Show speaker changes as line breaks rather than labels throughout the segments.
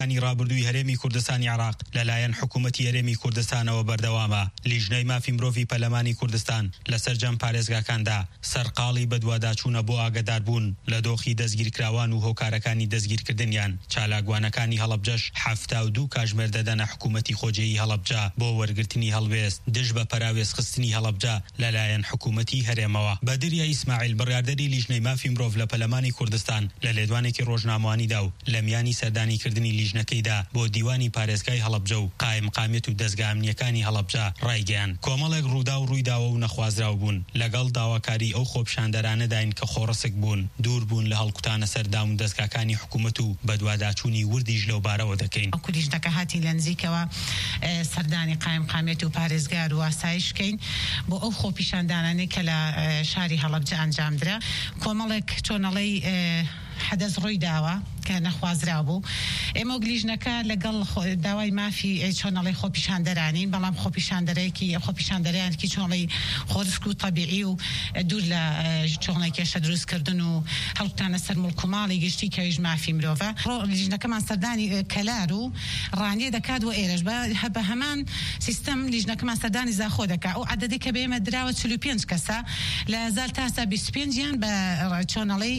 ئەنی ڕابردووی هەرێمی کوردستانی عێراق لەلایەن حکوومەتی هەرێمی کوردستانەوە بەردەوامە. لیژنەی مافی مرۆڤی پەرلەمانی کوردستان لەسەر جەم پارێزگاکاندا سەرقاڵی بەدواداچوونە بۆ ئاگاداربوون لە دۆخی دەستگیرکراوان و هۆکارەکانی دەستگیرکردنیان. چالاکوانەکانی هەڵەبجەش 72 کاتژمێر دەدەنە حکوومەتی خۆجێیی هەڵەبجە بۆ وەرگرتنی هەڵوێست دژ بە پەراوێز خستنی هەڵەبجە لەلایەن حکوومەتی هەرێمەوە. بەدریە ئیسماعیل بڕیاردەری لیژنەی مافی مرۆڤ لە پەرلەمانی کوردستان لە لێدوانێکی ڕۆژنامەوانیدا و لە میانی سەردانیکردنی لیژنەکەیدا بۆ دیوانی پارێزگای هەڵەبجە و قایم قامێت و دەستگا ئەمنیەکانی هەڵەبجە ڕایگەیاند. کۆمەڵێک ڕوودا و ڕوویداوە و نەخوازراو بوون لەگەڵ داواکاری ئەو خۆپیشاندەرانەداین کە خۆڕەسک بوون دوور بوون لە هەڵکوتانە سەردام و دەستگاکانی حکوومەت و بەدواداچوونی وردیش لەو بارەوە دەکەین.
لیژنەکە هاتی لە نزیکەوە سەردانی قایم قامێت و پارێزگار و ئاسایشکەین بۆ ئەو خۆپیشاندانانەی کە لە شاری هەڵەبجە ئەنجامدرا. کۆمەڵێک چۆنەڵەی حدەث ڕووی داوە کە نەخوازرا بوو. ئێمە لیژنەکە لەگەڵ داوای مافی چۆنەڵی خۆپیشاندەرانین، بەڵام خۆپیشاندەرەیەکی چۆنڵی خۆرسک و طبیعی و دوور لە چۆنڵی کێشە دروستکردن و هەڵکوتانە سەر مڵک و ماڵی گشتی کەویش مافی مرۆڤە. لیژنەکەمان سەردانی کەلار و ڕانیە دەکات و ئێرەش بە هەمان سیستەم لیژنەکەمان سەردانی زاخۆ دەکات. ئەو عەدەدی کە بێمە دراوە 45 کەسە لە 1000 تا 25 یان بە چۆنەڵی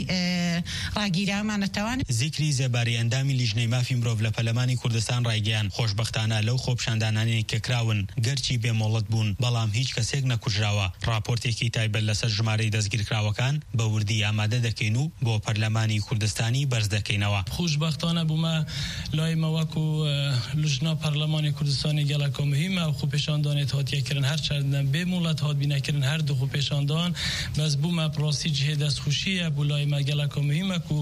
ڕاگیراوانەتەوان.
زیکری زێباری ئەندامی لیژنەی مافی مرۆڤ لە پەرلەمانی کوردستان ڕایگەیاند خۆشبەختانە لەو خۆپیشاندانانی کە کراون گەرچی بێمۆڵەت بوون بەڵام هیچ کەسێک نەکوژراوە. راپۆرتێکی تایبەت لەسەر ژمارەی دەستگیرکراوەکان بە وردی ئامادە دەکەین و بۆ پەرلەمانی کوردستانی بەرز دەکەینەوە.
خۆشبەختانە بوومە لایمە وەکو لیژنا پەرلەمانی کوردستانی گەڵەکە مهمە و خۆپیشاندانێت هاتیەکردن هەر چەندە بێمۆڵەت هاتبینەکردن هەردوو خۆپیشاندان بەس بوومە پرۆسی جهێ دەستخوشیە بوو لایمە گەڵەکە مهمە و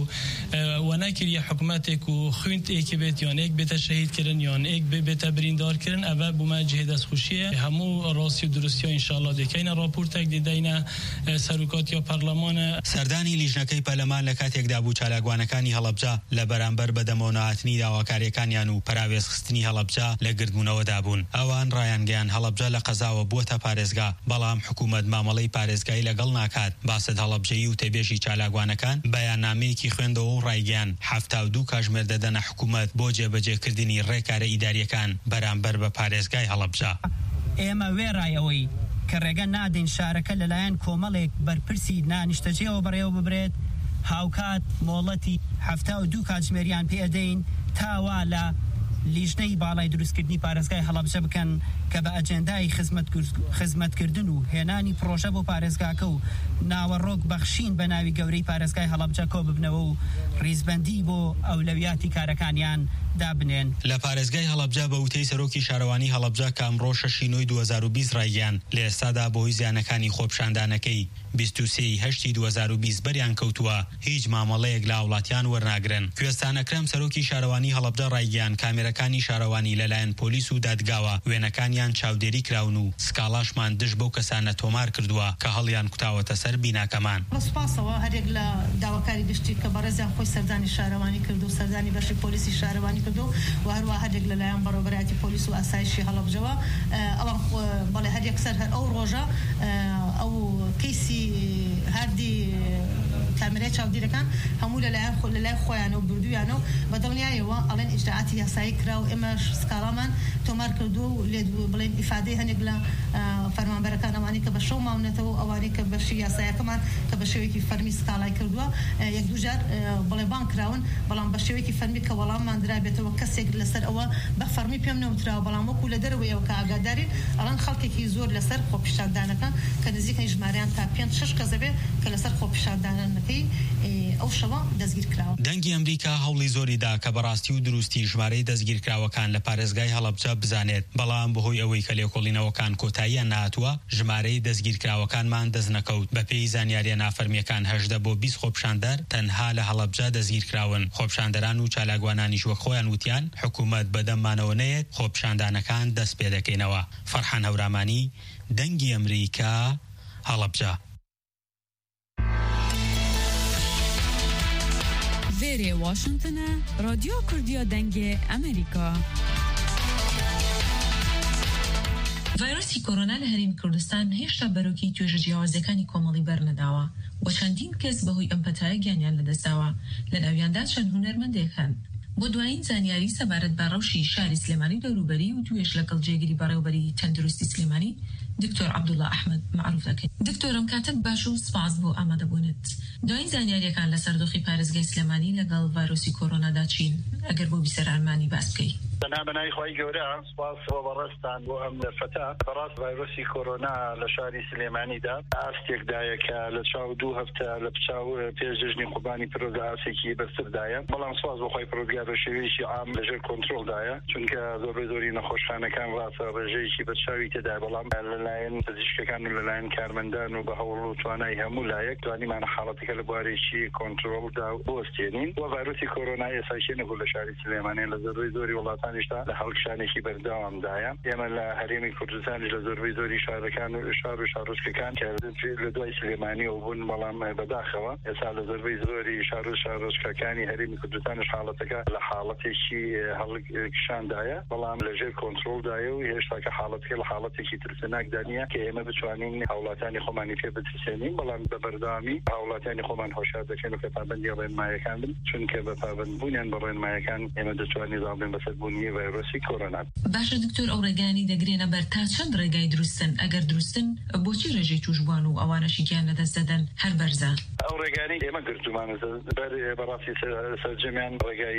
وەنەکردە حکوومەتێک و خوێنتێکی بێت یان ئێک بێتە شەهیدکردن یان ئێک بێتە بریندارکردن ئەوە بوومە جهێ دەستخوشیە هەموو ڕاستی و دروستی و ئینشاءالله دەکەینە راپۆرتێک دێدەینە سەرۆکاتی پەرلەمانە.
سەردانی لیژنەکەی پەرلەمان لە کاتێکدا بوو چالاکوانەکانی هەڵەبجە لە بەرامبەر بەدەمەوەنەهاتنی داواکاریەکانیان و پەراوێز خستنی هەڵەبجە لە گردبوونەوەدا بوون. ئەوان ڕایانگەیان هەڵەبجە لە قەزاوە بووەتە پارێزگا بەڵام حکوومەت مامەڵەی پارێزگای لەگەڵ ناکات. باسط هەڵەبجەیی و تێبێژی چالاکوانەکان بەیاننامەیەکی خوێندەوە و ڕایگەیاند 72 کاتژمێر دەدەنە حکوومەت بۆ جێبەجێکردنی ڕێکارە ئیداریەکان بەرامبەر بە پارێزگای هەڵەبجە.
ئێمە وێڕایەوەی کە ڕێگە نادەین شارەکە لەلایەن کۆمەڵێک بەرپرسی نانیشتەجێەوە بەڕێوە ببرێت هاوکات مۆڵەتی 72 کاتژمێریان پێدەین تاوا لە لیژنەی باڵای دروستکردنی پارێزگای هەڵەبجە بکەن کە بە ئەجێندای خزمەتکردن و هێنانی پرۆژە بۆ پارێزگاکە و ناوەڕۆک بەخشین بە ناوی گەورەی پارێزگای هەڵەبجە کۆ ببنەوە و ڕیزبەندی بۆ ئەولەویاتی کارەکانیان دابنێن.
لە پارێزگای هەڵەبجە بە وتەی سەرۆکی شارەوانی هەڵەبجە کە ئەمڕۆ 6 نۆی 2020 ڕایگەیاند لە ئێستادا بۆ زیانەکانی خۆپیشاندانەکەی 23 2020 بەریان کەوتووە هیچ مامەڵەیەک لە وڵاتیان وەرناگرن. کوێستان ئەکرەم سەرۆکی شارەوانی هەڵەبجە ڕایگەیاند کامێرەکانی شارەوانی لەلایەن پۆلیس و دادگاوە وێنەکانیان چاودێری کراون و سکاڵاشمان دژ بەو کەسانە تۆمار کردووە کە هەڵیان کوتاوەتە سەر بیناکەمان.
سپاسەوە هەرێک لە داواکاری گشتی کە بەڕێزیان خۆی سەردانی شارەوانی کرد و سەردانی بەشی پۆلیسی شارەوانی کردو و هەروە هەرێک لەلایەن بەڕێوەبەرایەتی پۆلیس و ئاسایشی هەڵەبجەوە ئەڵام بەڵێ هەرێک سەر هەر ئەو ڕۆژە ئەو کەیسی هەردی کامێرای چاودێریەکان هەموو لەلای خۆیانە و بردویانە و بەدڵنیایەوە ئەڵێن ئیجراعاتی یاسایی کرا و ئێمە سکاڵامان تۆمار کردو و لێ بڵێن ئیفادەی هەندێک لە فەرمانبەرەکان ئەوانی کە بە شەو ماونەتەوە ئەوانەی کە بەشی یاسایەکەمان کە بە شێوەیەکی فەرمی سکاڵای کردووە یەک دوو جار بڵێ بان کراون بەڵام بە شێوەیەکی فەرمی کە وەڵاممان درابێتەوە کەسێک لەسەر ئەوە بە فەرمی پێم نەوتراوە بەڵام وەکو لە دەرەوەیەوە کە ئاگادارین ئەڵێن خەڵکێکی زۆر لەسەر خۆپیشاندانەکان کە نزیکەی ژمارەیان تا 5-6 کەس دەبێت کە لەسەر خۆپیشاندانەکەی ئەو شەوە دەستگیر کراوە.
دەنگی ئەمریکا هەوڵی زۆریدا کە بەڕاستی و دروستی ژمارەی دەستگیرکراوەکان لە پارێزگای هەڵەبجە بزانێت بەڵام بەهۆی ئەوەی کە لێکۆڵینەوەکان کۆتاییان نهاتووە ژمارەی دەستگیرکراوەکانمان دەست نەکەوت. بەپێی زانیاریە نافەرمیەکان 18 بۆ 20 خۆپیشاندەر تەنها لە هەڵەبجە دەستگیرکراون. خۆپیشاندەران و چالاکوانانیش وەک خۆیان وتیان حکوومەت بەدەممانەوە نەیەت خۆپیشاندانەکان دەست پێ دەکەینەوە. فەرحان هەورامانی دەنگی ئەمریکا هەڵەبجە.
وێرێ واشنگتنە رادیۆ کوردیە دەنگێ ئەمریکا.
ڤایرۆسی کۆرۆنا لە هەرێمی کوردستان هێشتا بەرەوکی توێژە جیاوازەکانی کۆمەڵی بەرنەداوە و چەندین کەس بەهۆی ئەم پەتایە گیانیان لەدەستداوە لە ناویاندا چەند هونەرمەندێک هەن. بۆ دوایین زانیاری سەبارەت بە ڕەوشی شاری سلێمانی دەوروبەری و توێش لەگەڵ جێگیری بەڕێوەبەری تەندروستی سلێمانی دکتۆر عەبدوڵڵا ئەحمەد معروف دەکەین. دکتۆرم کاتت باش و سپاس بۆ ئامادەبوونت. دوایین زانیاریەکان لەسەر دۆخی پارێزگای سلێمانی لەگەڵ ڤایرۆسی کۆرۆنادا چین؟ ئەگەر بۆ بیسەرانمانی باس بکەی.
بەنای خۆی گەورە سپاس بۆ بەڕێستان بۆ ئەم دەرفەتە. بەڕاست ڤایرۆسی کۆرۆنا لە شاری سلێمانیدا ئاستێکدایە کە لە چاو 2 هەفتە لە پچاو پێش ژنی قوربانی پرۆژە ئاسێکی بەرزتردایە، بەڵام سپاس بۆ خۆی پرۆژگار بە شێوەیەکی عام لەژێر کۆنترۆلدایە، چونکە زۆری نەخۆشخانەکان ڕاستە ڕێژەیەکی بەرچاوی تێدا، بەڵام لەلایەن پزیشکەکان و لەلایەن کارمەندان و بە هەوڵ و توانای هەموو لایەک توانیمانە حاڵەتەکە لە بوارێکی کۆنترۆلدا بوەستێنین. بۆ ڤایرۆسی کۆرۆنا ئێساشی نەبوو لە شاری سلێمانی، لە زۆری وڵاتانیشدا لە هەڵکشانێکی بەردەوامدایە. ئێمە لە هەرێمی کوردستانی لە زۆری شارەکان و شارۆچکەکان کە لە دوای سلێمانی و بوون، بەڵام بەداخەوە ئێستا لە زۆری شارۆچکەکانی هەرێمی کوردستانش حاڵەتەکە لە حاڵەتێکی هەڵکشاندایە، بەڵام لەژێر کۆنترۆلدایە و هێشتا کە حاڵەتەکە لە حاڵەتێکی ترسناکدانیە کە ئێمە بتوانین هاوڵاتانی خۆمانی پێ بترسێنین، بەڵام بە بەردەوامی هاوڵاتانی خۆمان هۆشیار دەکەین و کە پابەندی ڕێنماییەکان بن، چونکە بە پابەندبوونیان بە ڕێنماییەکان ئێمە دەتوانین ڕابێن بەسەربوونی ڤایرۆسی کۆرۆنا.
باشە دکتۆر، ئەو ڕێگانی دەگرێنە بەر تا چەند ڕێگای دروستن؟ ئەگەر دروستن بۆچی ڕێژەی توشبوان و ئەوانەشی گیان لەدەست دەدەن هەر بەرزە؟
ئەو ڕێگانی ئێمە گرتومانە بەڕاستی سەرجەمیان ڕێگای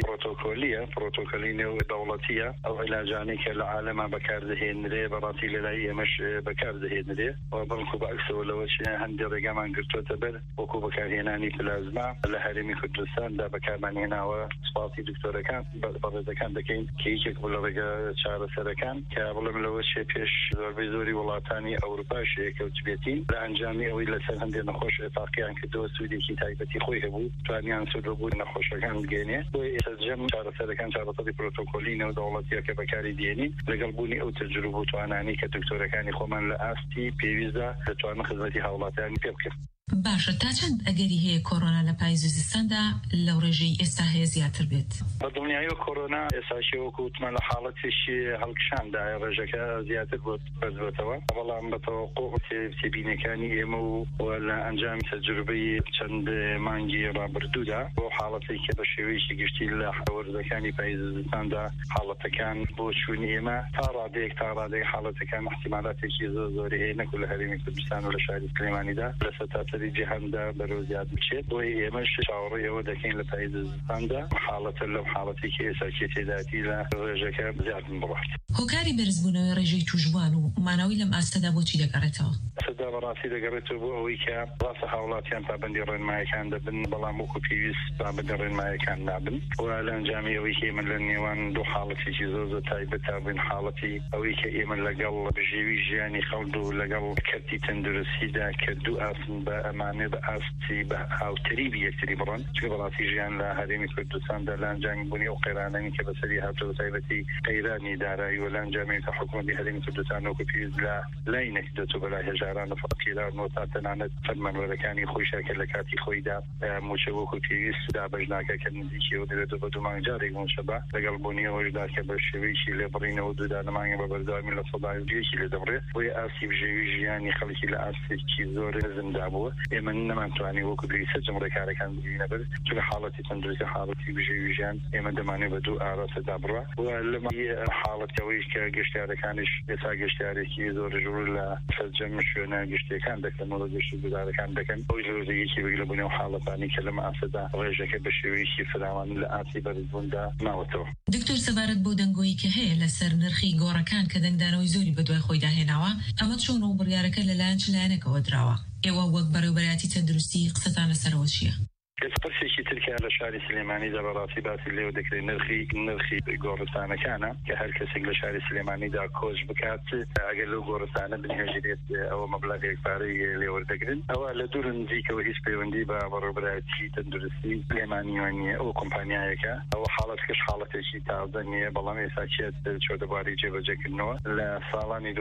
پرۆتۆکۆلی نێو دەوڵەتیە، ئەو عیلاجانی کە لە عالەما بەکاردەهێنرێ بەڕاستی لەلای ئێمەش بەکاردەهێنرێ، بەڵکو بەعکسەوە لەوە هەندێک ڕێگامان گرتووەتە بەر، وەکو بەکارهێنانی پلازما لە هەرێمی کوردستاندا بەکارمانهێناوە. سپاسی دکتۆرەکان بەڕێزەکان دەکەین کە هیچێک بوو لە ڕێگە چارەسەرەکان کە بڵێم لەوە پێش زۆری وڵاتانی ئەوروپاش کەوتبێتین لە ئەنجامی ئەوەی لەسەر هەندێک نەخۆش تاقییان کردەوە سوودێکی تایبەتی خۆی هەبوو، توانیان سوودبوو نەخۆشەکان بگەێنێ. بۆی سەرجەم چارەسەرەکان چارەسەری پرۆتۆکۆلی نێو دەوڵەتیە کە بەکاری دێنین لەگەڵ بوونی ئەو تەجروبە و توانانی کە دکتۆرەکانی خۆمان لە ئاستی پێویستە دەتوانن خزمەتی هاوڵاتیان پێ بکەن.
باشە، تا چەند ئەگەری هەیە کۆرۆنا لە پای زستاندا لەو ڕێژەی ئێستا هەیە زیاتر بێت؟
بە دڵنیایی کۆرۆنا ئێستاشی وەکوتمان لە حاڵەتێکی هەڵکشاندایە ڕێژەکە زیاتر بەرزبێتەوە، بەڵام بەتەوەقع تێبینەکانی ئێمە و لە ئەنجامی تەجروبەی چەند مانگی ڕابردوودا بۆ حاڵەتی کە بە شێوەیەکی گشتی لە وەرزەکانی پای زستاندا حاڵەتەکان بۆ چوونی ئێمە تا ڕادەیەک حاڵەتەکان احتیمالاتێکی زۆری هەیە، نەکو لە هەرێمی کوردستان و لە شاری سلێمانیدا لە جیهاندا بەرەو زیاد بچێت. بۆی ئێمەش چاوەڕێی ئەوە دەکەین لە پای زستاندا حاڵەتە لەو حاڵەتێکی ئێساکی تێداتی لە ڕێژەکە زیاد بڕات.
هۆکاری بەرزبوونەوەی ڕێژەی توشبوان و ماناوی لەم ئاستەدا بۆچی دەگەڕێتەوە؟
سەدا بەڕاستی دەگەڕێتەوە بۆ ئەوەی کە ڕاستە هاوڵاتیان پابەندی ڕێنماییەکان دەبن، بەڵام وەکو پێویست پابەندی ڕێنماییەکان نابن، و لە ئەنجامی ئەوەی کە ئێمە لە نێوان دوو حاڵەتێکی زۆر تایبەت بن، حاڵەتی ئەوەی کە ئێمە لەگەڵ بژێوی ژیانی خەڵک و لەگەڵ کەرتی تەندروستیدا کردو ئاسن بە ئەمانێ بە ئاستی بە هاوتەری یەکتری بڕۆن، چکە بەڕاستی ژیان لە هەرێمی کوردستاندا لە ئەنجامی بوونی ئەو قەیرانانی کە بەسەری هاتووە تایبەتی قەیرانی دارایی و لە ئەنجامی کە حکوومەتی هەرێمی کوردستان وەکو پێویست لە لای نەکردێتەوە بەلای هێژاران و فەقیران و تا تەنانەت فەرمانبەرەکانی خۆیشە کە لە کاتی خۆیدا موچە وەکو پێویست دابەش ناکە نزیکی و دەبێت بە دوو مانگ جارێک موچە بە لەگەڵ بوونی ئەوەشدا کە بە شێوەیەکی لێبڕینەوە دوودانەمانگە بە بەردەوامی لە سەداویەکی لێ دەبڕێت، بۆیە ئاستی بژێوی ژیانی خەڵکی لە ئاستێکی زۆر نزمدا بووە. ئێمە نەمانتوانی وەکو پێویستە جمڕێکارەکان بگرینە بەر، چونکە حاڵەتی تەندروستی حاڵەتی بژێوی ژیان ئێمە دەمانێت بە دوو ئاراستەدا بڕوە. و لەمە حاڵەتەوەی کە گەشتیارەکانش ئێستا گەشتیارێکی زۆر ژوور لە سەرجەم شوێنە گشتیەکان دەکەن و گەشت گودارەکان دەکەن، ئەوی لۆزەیەکی بگرە بوونی و حاڵەتانی کە لەمە ئاسەدا ڕێژەکە بە شێوەیەکی فراوان لە ئاسی بەرزبووندا ماوەتەوە.
دکتۆر، سەبارەت بۆ دەنگۆیی کە هەیە لەسەر نرخی گۆڕەکان کە دەنگدانەوەی زۆری بەدوای خۆی داهێناوە، ئەمە چۆن و بڕیارەکە لەلایەن چ لایەنێکەوە دراوە؟ ئێوە وەک بەڕێوەبەرایەتی تەندروستی قسەتان لەسەرەوە چییە؟
پرسێکی ترکیە لە شاری سلێمانیدا بەڕاستی باسی لێو دەکرێت نرخی گۆڕستانەکانە کە هەر کەسێک لە شاری سلێمانیدا کۆچ بکات ئەگەر لەو گۆڕستانە بنهێژرێت ئەوە مەبلەغێک پارەی لێوەردەگرن. ئەوە لە دوور نزیکەوە هیچ پەیوەندی بە بەڕێوەبەرایەتی تەندروستی سلێمانیوە نیە، ئەوە کۆمپانیایەکە، ئەوە حاڵەتکەش حاڵەتێکی تازە نییە، بەڵام ئێستا چێت چۆدەباری جێبەجێکردنەوە لە ساڵانی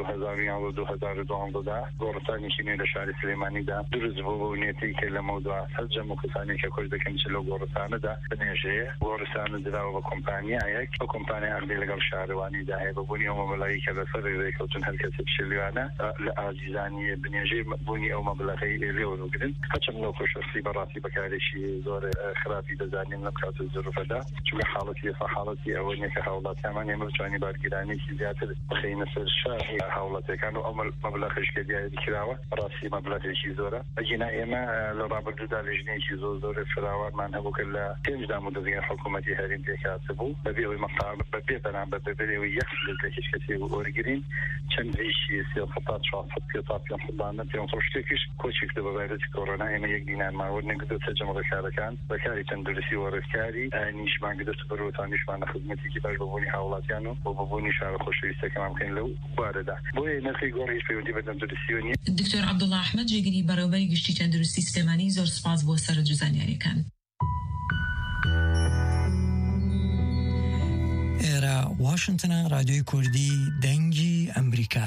2012 گۆڕستانێکی نوێ لە شاری سلێمانیدا دروست بوو بۆ نێتی کە لە مەودوع سەرجەم و کەسانی کە کۆچ دەکەن چ لەو گۆڕستانەدا بنێژەیە گۆڕستانە دراوە بە کۆمپانیایەک ئەو کۆمپانیا هەردی لەگەڵ شارەوانیدا هەیە بەبوونی ئەو مەبلەغی کە لەسەر ڕێکەوتن هەر کەسێک پشیلوانە لە ئازیزانی بنێژەی بوونی ئەو مەبلەغەی لێوەرگرن هەرچەند لەو خۆشەویستی بەڕاستی بەکارێکی زۆر خراپی دەزانین لەم کاتە زۆرفەدا چونکە حاڵەتی ئێستا حاڵەتی ئەوە نیە کە هاوڵاتیامان ئێمە بتوانین بارگیرانێکی زیاتر بخەینە سەر شاری هاوڵاتیەکان و ئەو مەبلەغش کە دیاری کراوە ڕاستی مەبلەغێکی زۆرە ئەجینا ئێمە لە ڕابردوودا لێژنەیەکی زۆر فراوانمان هەبوو کە لە پێنجدا مدەزگای حکوومەتی هەرێم پێکهاتە بوو بەبێ ئەوەی مەقام بەبێ بەرامبەر بەبێەوەی یەک لە هیچ کەسێ وەرگرین چەند ریشی 300 400 شتێکیش کۆچێک لە بەبارەتی کۆڕۆنا ئێمە یەک دینار ماوەەر نەگرێتە جەمەڕێکارەکان بەکاری تەندروستی و ڕێزکاری نیشمان گرێتە بەرەوەتانیشمانە خزمەتێکی باش بەبوونی هاوڵاتیان و بۆ بەبوونی شارە خۆشەویستەکەمان بکەین لەو بارەدا بۆیە نرخی گۆڕ هیچ پەیوەندی بە تەندروستی نیە.
دکتۆر عەبدوڵڵا ئەحمەد جێگیری بەڕێوەبەری گشتی تەندروستی سلێمانی زۆر سپاس بۆ سەرنج زانیاریەکان.
ئێرە واشنتنە رادیۆی کوردی دەنگی ئەمریکا.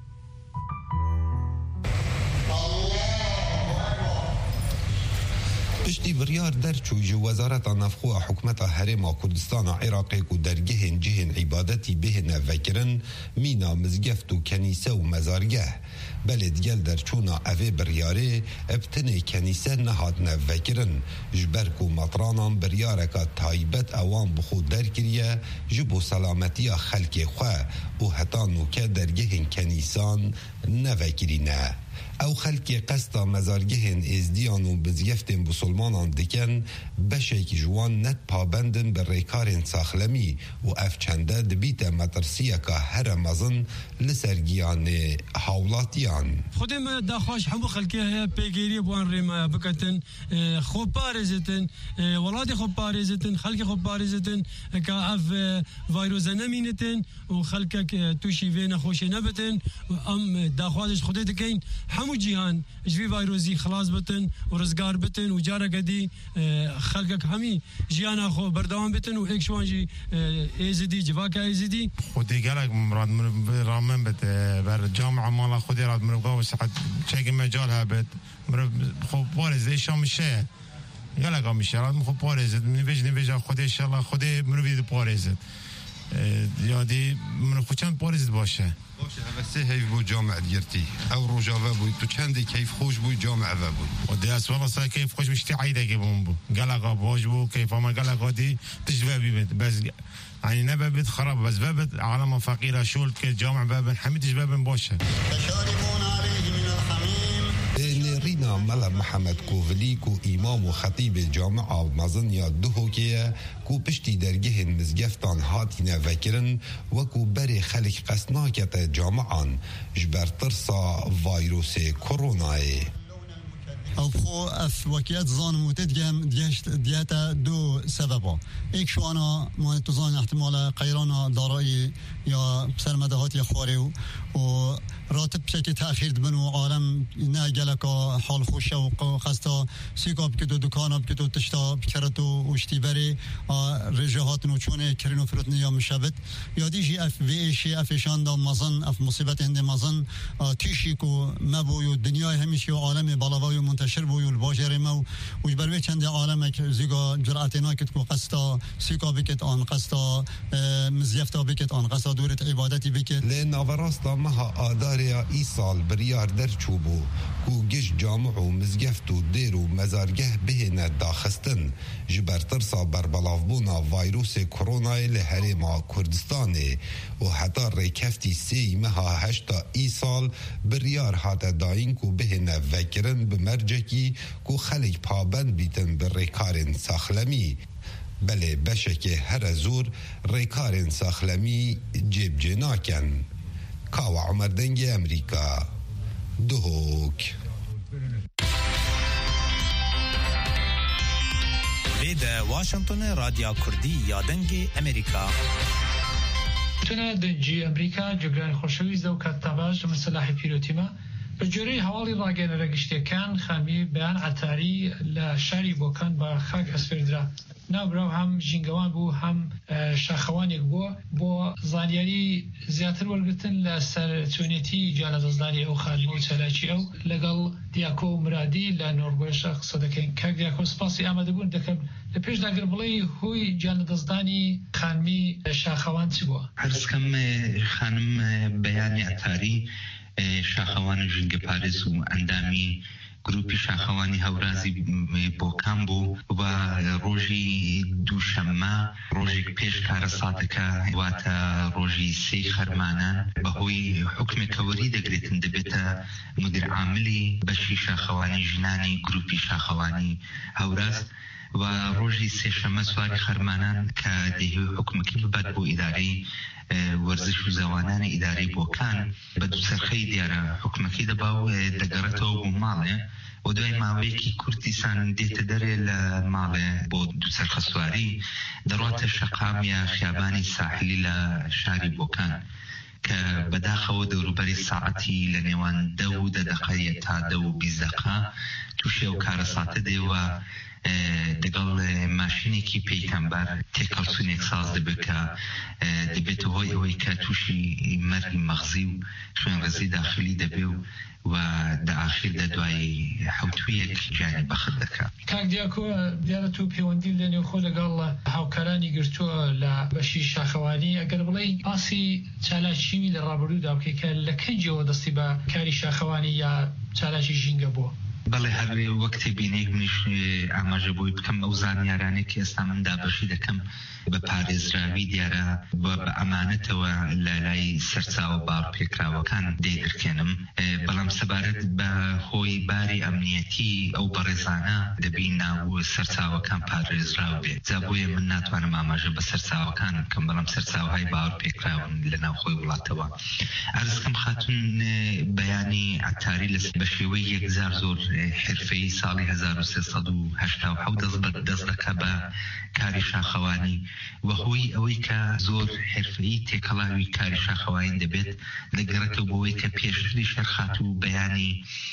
پشتی بریار درچوی جو وزارت نفخو حکومت هرم کردستان عراقی کو درگهن جهن عبادتی بهن وکرن مینا مزگفت و کنیسه و مزارگه بلد گل درچونا اوه بریاره ابتنه کنیسه نهاد نوکرن جبرکو مطرانان بریارکا تایبت اوان بخود درکریه جبو سلامتی خلق خواه و حتا نوکه درگهن کنیسان نوکرینه او خلقی قصدا مزارگهن ازدیان و بزیفتن بسلمانان دکن بشک جوان نت پابندن بر ریکارن ساخلمی و افچنده دبیت مدرسیه که هر مزن لسرگیان حولاتیان
خودم داخوش همو خلقی پیگیری بوان ریما بکتن خوب پارزتن ولادی خوب پارزتن خلقی خوب پارزتن که اف ویروس نمینتن و خلقک توشی وین خوشی نبتن و ام داخوش خودت دکین همو جهان جوی ویروسی خلاص بتن و رزگار بتن و جاره کدی خلقک همی جهان خو بردوام بتن و اکشوانجی ایزدی جواک ایزدی
خودی گلک مراد رامن بت بر جامعه مالا خودی راد مرقا و ساعت چه مجال هبت مرد خوب بارز ایشان میشه گلک میشه راد خوب بارز نویج خودی ان شاء الله خودی مروید بارز یادی من خوچند بارز باشه
بس هی بو جامعه دیرتی او روجاوا بو تو چندی کیف خوش بو جامعه بو
و دیاس والله سا کیف خوش مشتی عیده که بو گلقا باش بو کیف ما گلقا دی تجوابی بد بس يعني نبابت خراب بس بابت عالم فقيره شول كجامع باب حميد تجباب باشه
تشاربون عليه من الحميم رینا ملا محمد کوولی کو امام و خطیب جامعه مزن یا دهوکیه کو پشتی درگه مزگفتان هاتینه وکرن و کو بری خلق قسناکت جامعان جبر ترسا ویروس کرونای
او خو اف وکیت زان موتد دیتا دو سببا ایک شو انا ما تزان احتمال قیران دارایی یا سرمدهات یا خواری و راتب بشكل تأخير بنو عالم ناجلكا حال خوشه و قصدا سيقا بكدو دكانا بكدو تشتا بكرتو وشتيبري رجاهات نوچونه كرينو فرطني يا مشابت يادي جي اف ويشي افشان دا مزن اف مصيبت هند مزن تيشيكو مبويو الدنيا هميشي عالم بلاوايو منتشر بويو الباجر مو وجبروي چند عالمك زيقا جرأتنا كتكو قصدا سيقا بكت آن قصدا مزيفتا بكت آن قصدا دورة عبادتي بكت
لأن أفراستا مها آداريا إيصال بريار درچوبو كو جش جامع و مزگفت و دير و مزارگه بهنه داخستن جبر ترسا بربلافبونا ويروس كورونا لهرما كردستاني و حتى ريكفتي سي مها هشتا إيصال بريار هاتا داين كو بهنه وكرن بمرجكي كو خلق پابند بيتن بريكارن ساخلمي بله بشکه هر زور ریکارن ساخلمی جیب جناکن کاو عمر دنگ امریکا دهوک
ویده واشنطن رادیو کردی یا دنگ امریکا
تنه دنجی امریکا جبران خوشویز دو کتاباش مسلح پیروتیما بجوری حوالی راگن رگشتیکان خامی بیان عطاری لشاری بوکان با خاک اسفردرا نابراو هم جنگوان بو هم شاخوانیک بو زانیاری زیاتر وەرگرتن لە سەر چۆنێتی جیانەدەستدانی ئەو خانمە و چالاکی ئەو لەگەڵ دیاکۆ و مرادی لە نۆربۆیشە قسە دەکەین. کاک دیاکۆ سپاسی ئامادەبوون دەکەم لە پێش داگر بڵێ هۆی جیانەدەستدانی خانمی شاخەوان چی بووە؟
عەرزکەم خانم بەیانی ئەتاری شاخەوان ژینگە پارێز و ئەندامی گروپی شاخەوانی هەورازی بۆکان بوو و ڕۆژی دووشەممە ڕۆژێک پێش کارە ساتەکە واتە ڕۆژی سێی خەرمانان بەهۆی حکمێکەوەری دەگرێتن دەبێتە مدیر عاملی بەشی شاخەوانی ژنانی گروپی شاخەوانی هەوراز و ڕۆژی سێشەممە سواری خەرمانان کە دەیهوی حکومەکەی ببات بۆ ئیدارەی وەرزش و زەوانانی ئیدارەی بۆکان بە دووسەرخەی دیارە حکومەکەی دەبا و دەگەڕێتەوە بۆ ماڵێ و دوای ماوەیەکی کوردستان دێتە دەرێ لە ماڵێ بۆ دووسەرخە سواری دەڕاتە شەقام یا خیابانی ساحلی لە شاری بۆکان کە بەداخەوە دەوروبەری ساعەتی لە نێوان 10 دقەیە تا 20 دقە تووشێ و کارە ساتە دێوە دەگەڵ ماشینێکی پەیکەمبەر تێکەڵچوونێک ساز دەبێت کە دەبێتە هۆی ئەوەی کە تووشی مەرگی مەغزی و شوێنڕێزی داخلی دەبێ و داخیر دەدوای حوتویەک جانی بەخت دەکات.
کاک دیاکۆ دیارە تو پەیوەندی لە نێوخۆ لەگەڵ هاوکارانی گرتووە لە بەشی شاخەوانی ئەگەر بڵێ باسی چالاکیوی لە ڕابردوودا بکەی کە لە کەنجەوە دەستی بە کاری شاخەوانی یا چالاکی ژینگە بووە؟
بەڵێ هەروێ وەکتی بینێک منیش ئاماژە بۆی بکەم ئەو زانیارانێک کە ئێستا من دابەشی دەکەم بە پارێزراوی دیارە بە ئەمانەتەوە لە لای سەرچاوە باڕپێکراوەکان دەیدرکێنم بەڵام سەبارەت بە هۆی باری ئەمنیەتی ئەو بەڕێزانە دەبی ناو سەرچاوەکان پارێزراو بێت جا بۆیە من ناتوانم ئاماژە بە سەرچاوەکان بکەم بەڵام سەرچاوهای باڕپێکراون لە ناو خۆی وڵاتەوە. عەرزکەم خاتون بەیانی ئەتاری بە شێوەی یەکجار زۆر حرفەی ساڵی 1387 دەست دەکا بە کاری شاخەوانی و هۆی ئەوەی کە زۆر حرفەی تێکەڵاوی کاری شاخەوانی دەبێت دەگەڕێتەوە بۆەوەی کە پێشتری شەرخات و بەیانی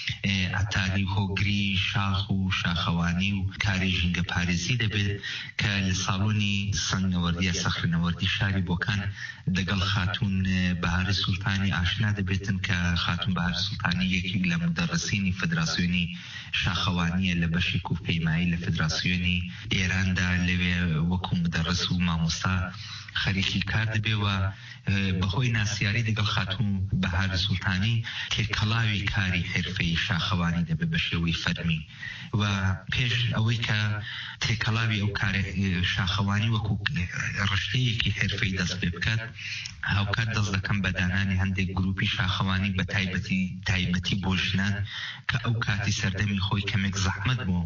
ئەتاری هۆگری شاخ و شاخەوانی و کاری ژینگە پارێزی دەبێت کە لە ساڵۆنی سنگنەوەردی سەخرنەوەردی شاری بۆکان دەگەڵ خاتون بەهاری سولتانی ئاشنا دەبێتن کە خاتون بەهاری سولتانی یەکێک لە مدەڕسینی فدراسیۆنی شاخەوانیە لە بەشی کوپەیمایی لە فدراسیۆنی ئێراندا لەوێ وەکو مدەڕس و مامۆستا خەریکی کار دەبێەوە بەهۆی ناسیاری دەگەڵ خاتون بەهاری سولتانی تێکەڵاوی کاری حرفەی شاخەوانی دەبێت بە شێوەی فەرمی و پێش ئەوەی کە تێکەڵاوی ئەو کاری شاخەوانی وەکو ڕشتەیەکی حرفەی دەست پێ بکات هاوکات دەست دەکەم بە دانانی هەندێک گروپی شاخەوانی بە تایبەتی بۆ ژنان کە ئەو کاتی سەردەمی خۆی کەمێک زەحمەت بوو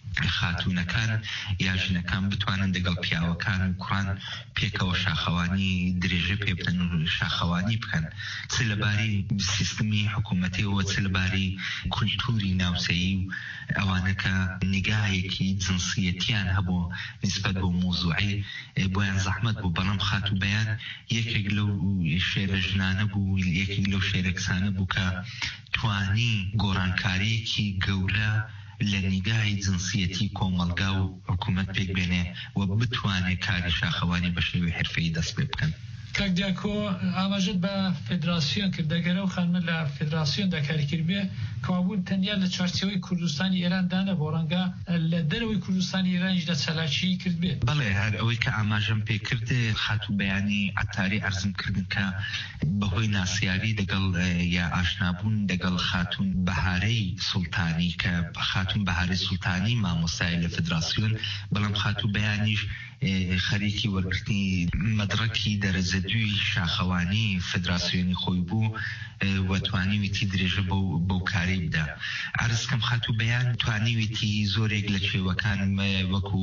خاتونەکان یا ژنەکان بتوانن دەگەڵ پیاوەکان و کوڕان پێکەوە شاخەوانی درێژە پێ بدەن و شاخەوانی بکەن چ لەباری سیستمی حکوومەتیەوە چ لەباری کولتوری ناوچەیی و ئەوانە کە نیگایەکی جنسیەتیان هەبوو نسبەت بۆ موزوعی بۆیان زەحمەت بوو بەڵام خاتون بەیان یەکێک لەو شێرە ژنانە بوو یەکێک لەو شێرە کسانە بوو کە توانی گۆڕانکاریەکی گەورە لە نیگای جنسیەتی کۆمەلگا و حکوومەت پێک بێنێ و بتوانێت کاری شاخەوانی بە شێوەی حرفەیی دەست پێ بکەن.
کاک دیاکۆ ئاماژەت بە فدراسیۆن کرد دەگەرە و خانمە لە فدراسیۆن داکاری کرد بێ کەوابوون تەنیا لە چارچەوەی کوردستانی ئێراندا بۆ ڕەنگە لە دەرەوەی کوردستانی ئێرانیش لە چالاکی کرد بێ.
بەڵێ هەر ئەوەی کە ئاماژەم پێ کرد خاتون بەیانی ئەتاری ئەرزم کردن کە بەهۆی ناسیاری دەگەڵ یا ئاشنابوون دەگەڵ خاتون بەهارەی سولتانی کە خاتون بەهارەی سولتانی مامۆستای لە فدراسیۆن بەڵام خاتون بەیانیش خەریکی وەرگرتنی مەدرەکی دەرەجە دوی شاخەوانی فدراسیۆنی خۆی بوو و توانیویتی درێژە بەو کاری بدا. عەرزکەم خاتون بەیان توانیویتی زۆرێک لە چێوەکان وەکو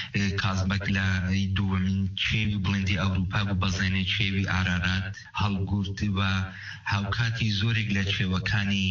کازبەک لە دووەمین چێوی بڵندی ئەوروپا بوو بەزێنێ چێوی ئارارات هەڵگورت و هاوکاتی زۆرێک لە چێوەکانی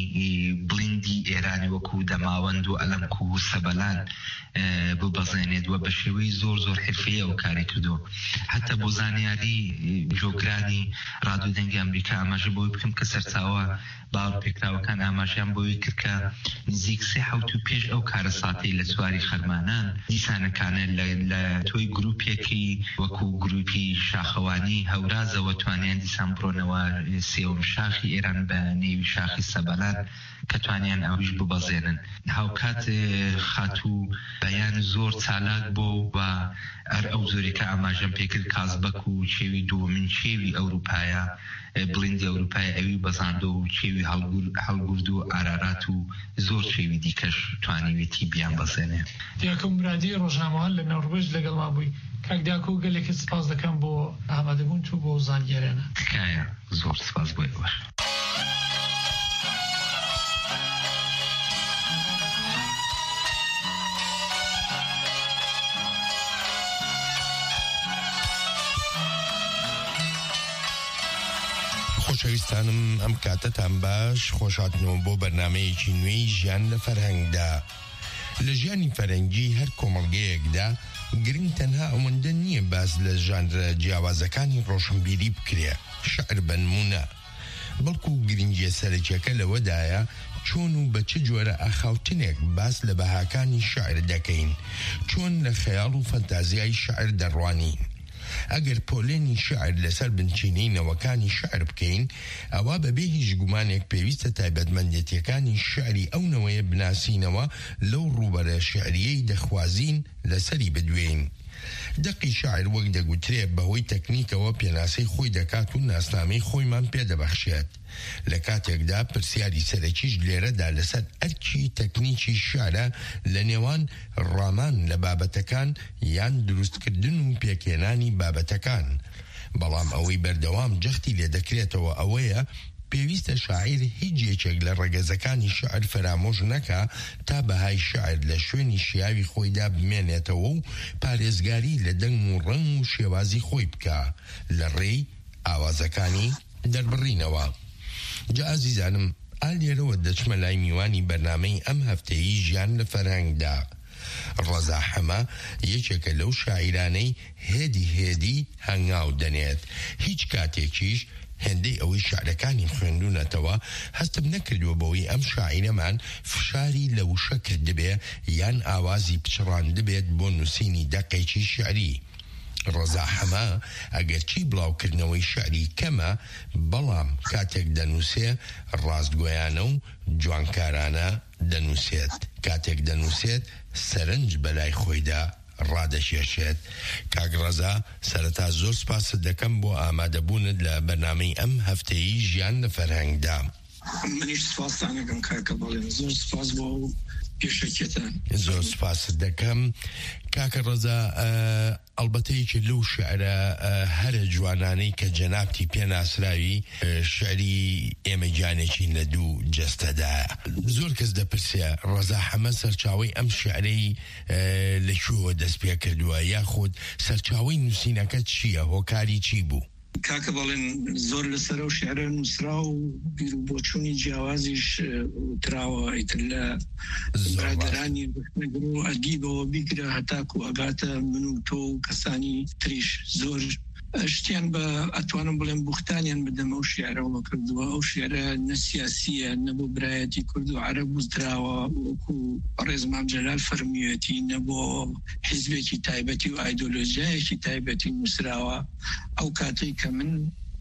بڵندی ئێرانی وەکو دەماوەند و ئەلەمکو و سەبەلان بوو بەزێنێت و بە شێوەی زۆر حرفی حرفەیە ئەو کاری کردو حتا بۆ زانیاری جۆگرانی ڕادیۆ دەنگی ئەمریکا ئاماژە بۆی بکەم کە سەرچاوە باوەڕ پێکراوەکان ئاماژیان بۆی کرد کە نزیک 3 پێش ئەو کارە ساتەی لە سواری خەرمانان دیسانەکانە لە تۆی گروپێکی وەکو گروپی شاخەوانی هەورازەوە توانیان دیسان بڕۆنەوە سێوم شاخی ئێران بە نێوی شاخی سەبەلان کە توانیان ئەویش ببەزێنن هاوکات خاتوو بەیان زۆر چالاک بۆ و هەر ئەو زۆرێکە ئاماژەم پێکرد کازبەک و چێوی دووەمین چێوی ئەوروپایە بڵیندی ئەوروپای ئەوی بەزاندۆ و چێوی هەڵگورد و ئارارات و زۆر چێوی دیکەش توانیوێتی بیان بەزێنێ
دیاکەم برادی ڕۆژنامەوان لە نەوروێژ لەگەڵما بووی کاک دیاکۆ گەلێکت سپاس دەکەم بۆ ئامادەبوون تو بۆ زانیاریانە
تکایە زۆر سپاس بۆی باش
خۆشەویستانم ئەم کاتتان باش خۆشاتنەوە بۆ بەرنامەیەکی نوێی ژیان لە فەرهەنگدا لە ژیانی فەرەنگی هەر کۆمەڵگەیەکدا گرنگ تەنها ئەوەندە نییە باس لە ژانرە جیاوازەکانی ڕۆشنبیری بکرێ شعر بە نمونە بەڵکو گرنگیە سەرەکیەکە لەوەدایە چۆن و بە چه جۆرە ئاخاوتنێک باس لە بەهاکانی شعر دەکەین چۆن لە خەیاڵ و فەنتازیای شعر دەڕوانین ئەگەر پۆلێنی شعر لەسەر بنچینەی نەوەکانی شعر بکەین ئەوە بەبێ هیچ گومانێک پێویستە تایبەتمەندێتیەکانی شعری ئەو نەوەیە بناسینەوە لەو ڕوبەرە شعریەی دەخوازین لەسەری بدوێین دەقی شاعر وەک دەگوترێ بەهۆی تەکنیکەوە پێناسەی خۆی دەکات و ناسنامەی خۆیمان پێدەبەخشێت لە کاتێکدا پرسیاری سەرەکیش لێرەدا لەسەر ئەرکی تەکنیکی شعرە لە نێوان ڕامان لە بابەتەکان یان دروستکردن و پێکێنانی بابەتەکان بەڵام ئەوەی بەردەوام جەختی لێ دەکرێتەوە ئەوەیە پێویستە شاعیر هیچ یەکێک لە ڕێگەزەکانی شعر فرامۆژ نەکا تا بەهای شعر لە شوێنی شیاوی خۆیدا بمێنێتەوە و پارێزگاری لە دەنگ و ڕەنگ و شێوازی خۆی بکە لە ڕێی ئاوازەکانی دەربڕینەوە جا ئازیزانم ئالێرەوە دەچمە لای میوانی بەرنامەی ئەم هەفتەیی ژیان لە فەرهەنگدا ڕەزا حەمە یەکێکە لەو شاعیرانەی هێدی هەنگاو دەنێت هیچ کاتێکیش هەندەی ئەوەی شعرەکانی خوێندونەتەوە هەستم نەکردووە بەوەی ئەم شاعیرەمان فشاری لە وشە کردبێ یان ئاوازی پچڕان دەبێت بۆ نووسینی دەقێکی شعری ڕەزا حەمە ئەگەرچی بڵاوکردنەوەی شعری کەمە بەڵام کاتێک دەنووسێ ڕاستگۆیانە و جوانکارانە دەنووسێت کاتێک دەنووسێت سەرنج بەلای خۆیدا ڕادەشێشێت کاگڕەزا سەرەتا زۆر سپاست دەکەم بۆ ئامادەبوونت لە بەرنامەی ئەم هەفتەیی ژیان لە فەرهەنگدا
منیش سپاسان دەکەم کاکە بەڵێن زۆر سپاس بۆ پێشەکێتان
زۆر سپاست دەکەم کاکە ڕەزا ئەڵبەتەیەکی لەو شعرە هەرە جوانانەی کە جەنابتی پێناسراوی شعری ئێمە گیانێکی لە دوو جەستەدایە زۆر کەس دەپرسێ ڕەزا حەمە سەرچاوەی ئەم شعرەی لەکوێوە دەست پێ کردووە یاخود سەرچاوەی نووسینەکە چییە هۆکاری چی بوو
کاکە بەڵێن زۆر لەسەر و شعرە نووسرا و بیر و بۆچوونی جیاوازیش تراوە ئیتر لە برادرانی بەخنەگر و ئەدیبەوە بیگرە هەتاکو ئەگاتە من و تۆ و کەسانی تریش زۆر شتیان بە ئەتوانم بڵێم بوختانیان بدەمە ئەو شعرەوە کردووە ئەو شعرە نەسیاسیە نەبوو برایەتی کورد و عەرەب وزدراوە وەکو ڕێزمام جەلال فەرمیوێتی نەبوو حیزبێکی تایبەتی و ئایدۆلۆژیایەکی تایبەتی نووسراوە ئەو کاتەی کە من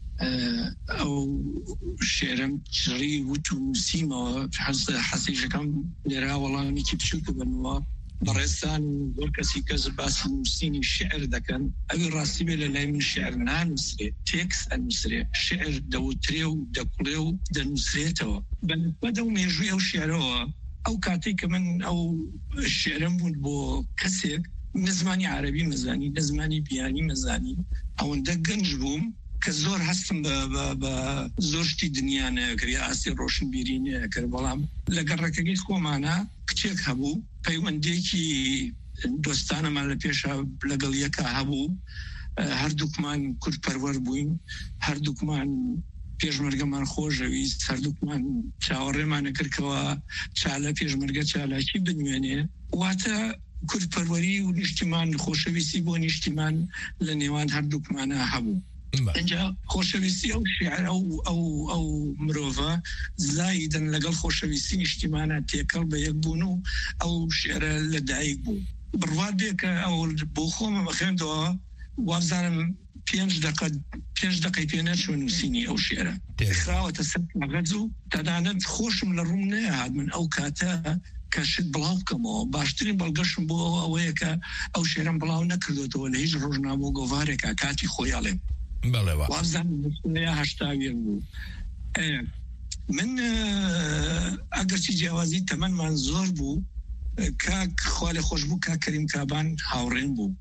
ئەو شێرم چڕی وت و نووسیمەوە حەسیژەکەم لێرا وەڵامێکی بچووکە بنەوە بەڕێستان زۆر کەسی کەس باسی نووسینی شعر دەکەن ئەوی ڕاستی بێ لە لای من شعر نانووسرێ تێکس ئەنووسرێ شعر دەوترێ و دەکوڵێ و دەنووسرێتەوە بەدە و مێژووی ئەو شعرەوە ئەو کاتێک کە من ئەو شعرم بوون بۆ کەسێک نزمانی عەرەبی مەزانی نزمانی بیانی مەزانی ئەوەندە گەنج بووم کە زۆر هەستم بە زۆر شتی دنیانە کردی ئاسی ڕۆشنبیرینە کرد بەڵام لە گەڕەکەگەی خۆمانە کچێک هەبوو پەیوەندێکی دۆستانەمان لە پێشە لەگەڵ یەکە هەبوو هەردووکمان کورتپەروەر بووین هەردووکمان پێشمەرگەمان خۆشەویست هەردووکمان چاوەڕێمانە کردکەوە چالە پێشمەرگە چالاکی بنوێنێ واتە کوردپەروەری و نیشتیمان خۆشەویستی بۆ نیشتیمان لە نێوان هەردووکمانە هەبوو. اینجا خۆشەویستی ئەو شیعر ئەو مرۆڤە زایدن لەگەڵ خۆشەویستی نیشتیمانە تێکەڵ بە یەک بوون و ئەو شیعرە لەدایک بوو. بڕوات بێ کە ئەو بۆ خۆمە بەخێندەوە وابزانم 5 دقەی پێ نەچوە نووسینی ئەو شێرە خراوەتە سەر کاغەز و تەنانەت خۆشم لە ڕوون نەهات من ئەو کاتە کەشت بڵاو بکەمەوە باشترین بەڵگەشم بۆ ئەوەیە کە ئەو شێرم بڵاو نەکردێتەوە لە هیچ ڕۆژنامە و گۆڤارێکە کاتی خۆیاڵێم وابزانم هەشتاویە بوو. من ئەگەرچی جیاوازی تەمەنمان زۆر بوو کاک خوا لێ خۆش بوو کاک کەریم کابان هاوڕێن بوو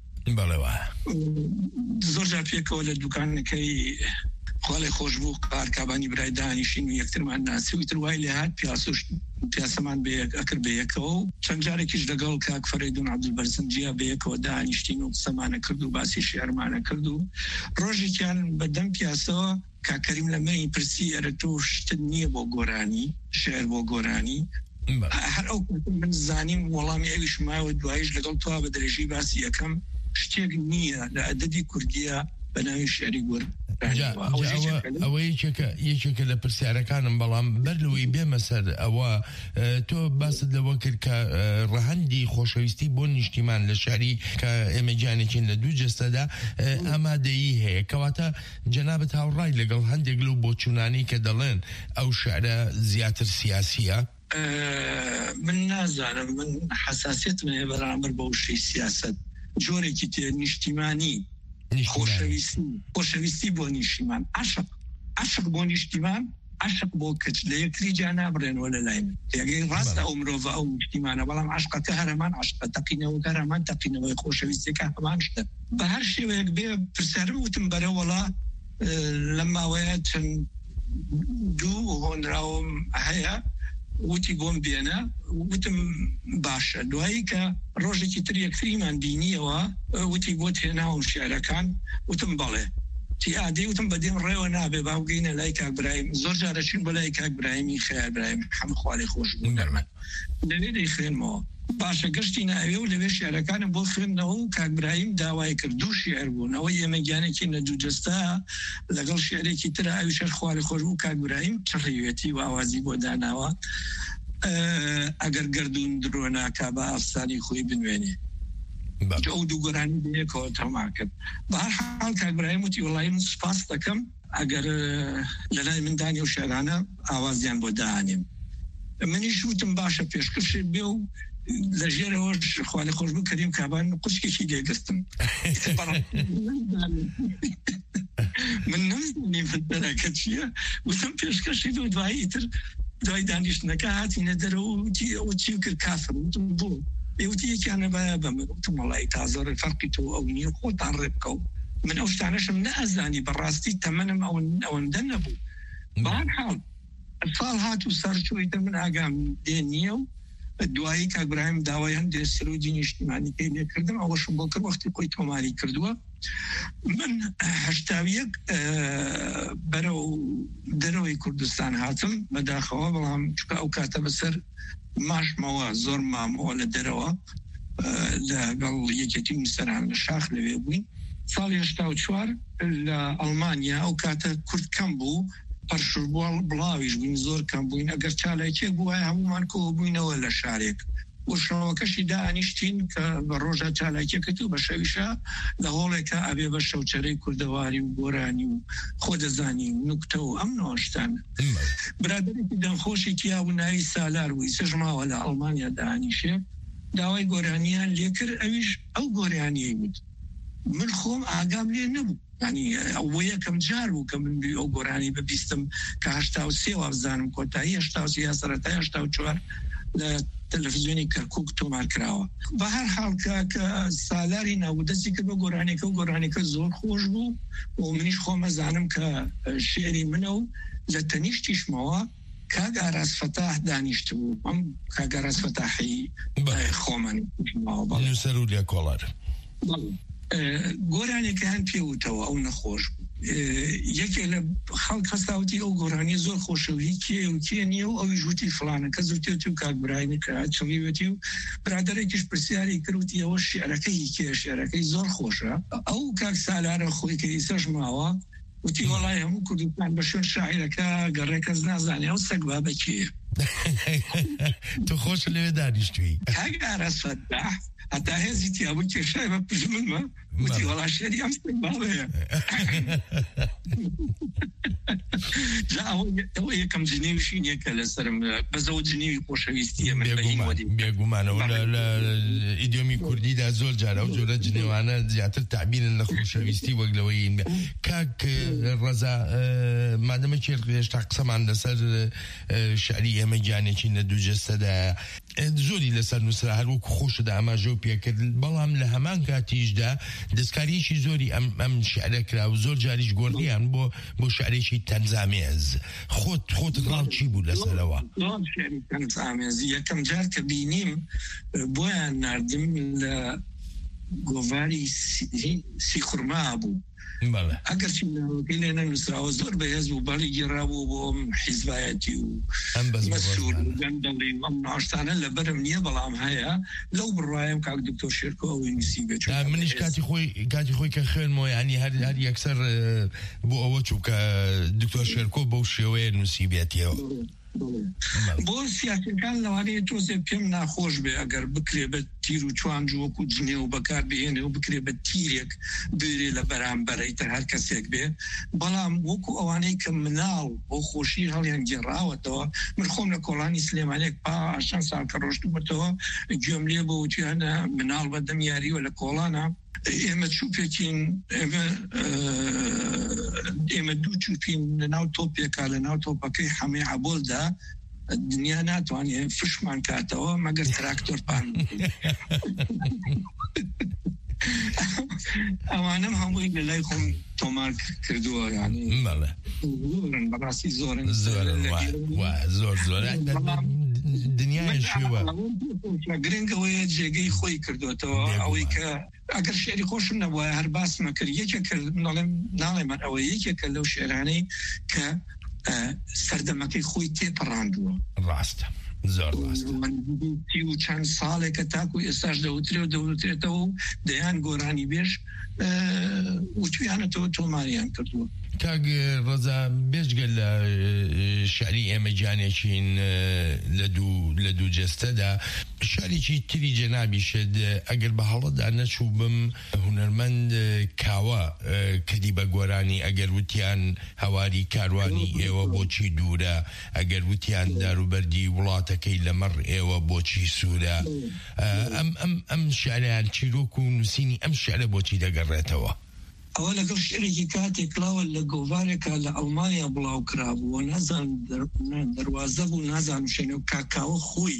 زۆر جار پێکەوە لە دوکانەکەی خوا لێ خۆش بوو کارکابانی برای دانیشین و یەکترمان ناسی و تر وای لێ هات پیاسەمان ئەکرد بە یەکەوە و چەند جارێکیش لەگەڵ کاک فەرەیدون عەبدولبەرزنجیا بە یەکەوە دانیشتین و قسەمانە کرد و باسی شێعرمانە کرد و ڕۆژێکیان بەدەم پیاسەوە کاک کەریم لە مەی پرسی ئەرە تۆ شتت نییە بۆ گۆرانی شێعر بۆ گۆرانی هەر ئەو من زانیم وەڵامی ئەویش مایەوە دوایش لەگەڵ توا بە درێژی باسی یەکەم شتێک نییە لە ئەدەبی کوردیە بە ناوی شێعری گۆرانی.
ئەوە یەکێکە لە پرسیارەکانم بەڵام بەرلەوەی بێمە سەر ئەوە تۆ باست لەوە کرد کە ڕەهەندی خۆشەویستی بۆ نیشتیمان لە شاری کە ئێمە گیانێکین لە دوو جەستەدا ئامادەیی هەیە کەواتە جەنابەت هاوڕای لەگەڵ هەندێک لەو بۆچوونانی کە دەڵێن ئەو شعرە زیاتر سیاسیە.
من نازانم من حساسیتم هەیە بەرامبەر بە وشەی سیاست جۆرێکی تێ نیشتیمانی خۆشەویستی بۆ نیشتیمان عاشق بۆ نیشتیمان عاشق بۆ کەچ لە یەکتری جا نابڕێنەوە لە لای من یەگەی ڕاستە ئەو مرۆڤە ئەو نیشتیمانە بەڵام عاشقەکە هەرەمان عاشقە تەقینەوەکە هەرەمان تەقینەوەی خۆشەویستیەکە هەمان شتە بە هەر شێوەیەک بێ پرسیارم وتم بەرەوەڵا لەم ماوەیە چەند دوو هۆنراوم هەیە وتی بۆم بێنە وتم باشە دوایی کە ڕۆژێکی تر یەکتریمان بینیەوە وتی بۆ تێناوم شیعرەکان وتم بەڵێ تی ئادەی وتم بەدێم ڕێوە نابێ باوگەینە لای کاک برایم زۆر جارەچین بە لای کاک برایمی خێر برایم هەموو خواڵی خۆش بوو دەرمەن لەوێ دەیخوێنمەوە باشە گەشتی ناوێ و لەوێ شیعرەکانم بۆ خوێندنەوە و کاک برایم داوای کرد دوو شیعر بوون ئەوە ئێمە گیانێکی لە دوو جەستا لەگەڵ شیعرێکی ترە ئەوی شەر خواڵی خۆش بوو کاک برایم چڕیوێتی و ئاوازی بۆ داناوە ئەگەر گردون درۆ ناکا بە ئافسانی خۆی بنوێنێ ئەو دوو گۆرانی بەیەکەوە تەما کرد بە هەر حاڵ کاک برایم وتی وەڵای من سوپاس دەکەم ئەگەر لەلای مندانی و شێرانە ئاوازیان بۆ داهانێم منیش وتم باشە پێشکەشێ بێ و لە ژێرەوەش خواڵی خۆش بوو کەریم کابان قوچکێکی لێگەستم من نەمزانی فدەرەکە چییە وتم پێشکەشی و دوایی تر دوای دانیشتنەکە هاتینە دەرەوە ئەوە چی کرد کافر وتم بۆ ئێوتی یەکیانە بایە بە من وتم وەڵای تازەڕێ فەرقی تۆ ئەو نییە خۆتان ڕێ بکەو من ئەو شتانەشم نەئەزانی بەڕاستی تەمەنم ئەوەندە نەبوو بەهەرحاڵ ساڵ هات و سەرچۆیتە من ئاگام دێ نییە و دوایی کاک برایم داوای هەندێک سەرۆجی نیشتیمانی پێی لێکردم ئەوەشم بۆ کرد وەختی خۆی تۆماری کردووە من هەشتاویەک بەرەو دەرەوەی کوردستان هاتم بەداخەوە بەڵام چکە ئەو کاتە بەسەر ماشمەوە زۆر مامەوە لە دەرەوە لەگەڵ یەکێتی نووسەران لە شاخ لەوێ بووین ساڵی 84 لە ئەڵمانیا ئەو کاتە کورد کەم بوو پەرشوربووە بڵاویش بووین زۆر کەم بووین ئەگەر چالێکێک بووە هەمومان کۆ بووینەوە لە شارێک وشەوەکەشی دانیشتین کە بە ڕۆژە چالاکێکت و بە شەویشە لە هۆڵێکە ئەبێ بە شەوچەرەی کوردەواری و گۆرانی و خۆ دەزانی و نوکتە و ئەم نۆشتان برادێکی دەمخۆشی تیا و ناوی سالار بووی سژماوە لە ئەڵمانیا دانیشێ داوای گۆرانیان لێکرد ئەویش ئەو گۆرانیەی بود من خۆم ئاگام لێ نەبوو ینی ئەوە یەکەم جار بوو کە من ئەو گۆرانی ببیستم کە 83 وابزانم کۆتایی 83 یا سەرەتای 84 لە تەلەڤیزیۆنی کەرکووک تۆمار کراوە بە هەر حاڵ کە سالاری ناودەستی کرد بە گۆرانێکە و گۆرانێکە زۆر خۆش بوو و منیش خۆمە زانم کە شێری منە و لە تەنیشتیشمەوە کاک ئاراس فەتاح دانیشت بوو ئەم کاک ئاراس فەتاحی خۆمانی
نووسەر و لێکۆڵەر
گۆرانێکە هەن پێوتەوە ئەو نەخۆش بوو یەکێ لە خەڵک هەستاوتی ئەو گۆرانی زۆر خۆشەوی کێ و کێ نییە و ئەوی ژووتی فلانە کە زووتێتی و کاکبرانی کرا چڵیوەتی و برادێکیش پرسیاری کردوتی ئەوە شێعرەکەی کێ شێعرەکەی زۆر خۆشە ئەو کاک سالارە خۆی کە ئیسەش ماوە وتی وەڵای هەموو کوردستان بە شوێن شاعیرەکە گەڕێ کەس نازانێ ئەو سەگ بابە کێیە
تو خۆش لەوێ دانیشتووی
کاگارە سەداح هەتا هێزی تیابوو کێشای بە پژمنمە وتی وەڵا شێری ئەم سەگ بابەیە ئەوە یەکەم جنێویشی نییەکە لەسرم بەزەوە جنێوی خۆشەویستیە من
بێگومانەوە لە ئیدیۆمی کوردیدا زۆر جارە و جۆرە جنێوانە زیاتر تعبیرن لە خۆشەویستی وەک لەوەی کاک ڕەزا مادەمە هێشتا قسەمان لەسەر شعری ئێمە گیانێکی لە دوو جەستەدا زۆری لەسەر نووسرا هەر وەکو خۆشدا ئەماژە و پێکرد بەڵام لە هەمان کاتیشدا دەستکاریەکی زۆری ئەم شعرە کرا و زۆر جاریش گۆڕیان بۆ شعرێکی تەنزامێز خۆت ڕاو چی بوو لەسەرەوە
تەنزامێزی یەکەم جار کە بینیم بۆیان ناردم لە گۆڤاری سیخورما بوو ئەگەر چی لێنە نووسراوە زۆر بەهێز بوو بەڵی گێڕابوو بۆ حیزبایەتی و مەسئول گەندەڵی ئەم ناشتانە لەبەرم نییە بەڵام هەیە لەو بڕوایم کاک دکتۆر شێرکۆ ئەوەی نووسی بێت
منیش کاتی خۆی کە خوێنمەوە ینی هەر یەکسەر بۆ ئەوە چوو کە دکتۆر شێرکۆ بەو شێوەیە نووسی بێتیەوە
بۆ سیاسەکان لەوانەیە تۆزێ پێم ناخۆش بێ ئەگەر بکرێ بە تیر و چوانج وەکو جنێ و بەکار بهێنێ و بکرێ بە تیرێک بێرێ لە بەرامبەرەیتر هەر کەسێک بێ بەڵام وەکو ئەوانەی کە مناڵ بۆ خۆشی هەڵیان گێڕاوەتەوە من خۆم لە کۆڵانی سلێمانێک پاشان ساڵ کە ڕۆشتومەتەوە گوێم لێ بە وتیانە مناڵ بەدەم یاریوە لە کۆڵانە ئێمە چوپێکین ئێمە دوو چوپین لە ناو تۆپێکا لە ناو تۆپەکەی هەمێ عەبۆلدا دنیا ناتوانێ فشمان کاتەوە مەگەر تراکتۆر پان ئەوانم هەمووی لە لای خۆم تۆمار کردووە یانی بەڕاستی زۆرن
زۆر دنیای شێوە
گرنگەوەیە جێگەی خۆی کردوێتەوە ئەوەی کە ئەگەر شێری خۆشم نەبووە هەر باسمە کرد یەکێکە ناڵێمان ئەوە یەکێکە لەو شێرانەی کە سەردەمەکەی خۆی تێپەڕاندووە
ڕاستە زۆر
تی و چەند ساڵێکە تاکو ئێستاش دەوترێ و دەوترێتەوە و دەیان گۆرانی بێش وتویانەتەوە تۆماریان کردووە
کاک ڕەزا بێژگە لە شعری ئێمە گیانێکین لە دوو جەستەدا شارێکی تری جەنابیشت ئەگەر بە هەڵەدا نەچوو بم هونەرمەند کاوە کردی بە گۆرانی ئەگەر وتیان هەواری کاروانی ئێوە بۆچی دوورە ئەگەر وتیان داروبەردی وڵاتەکەی لەمەڕ ئێوە بۆچی سوورە ئەم شعریان چیرۆک و نووسینی ئەم شعرە بۆچی دەگەڕێتەوە
ئەوە لەگەڵ شعرێکی کاتێک کلاوە لە گۆڤارێکە لە ئەڵمانیا بڵاو کرابووە نازان دەواازە بوو نازانم شوێنە و کاکاوە خۆی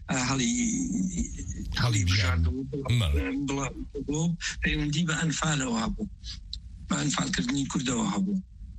هەڵی بژاردەوە پەیوەندی بە ئەنفالەوە هەبوو بە ئەنفالکردنی کوردەوە هەبوو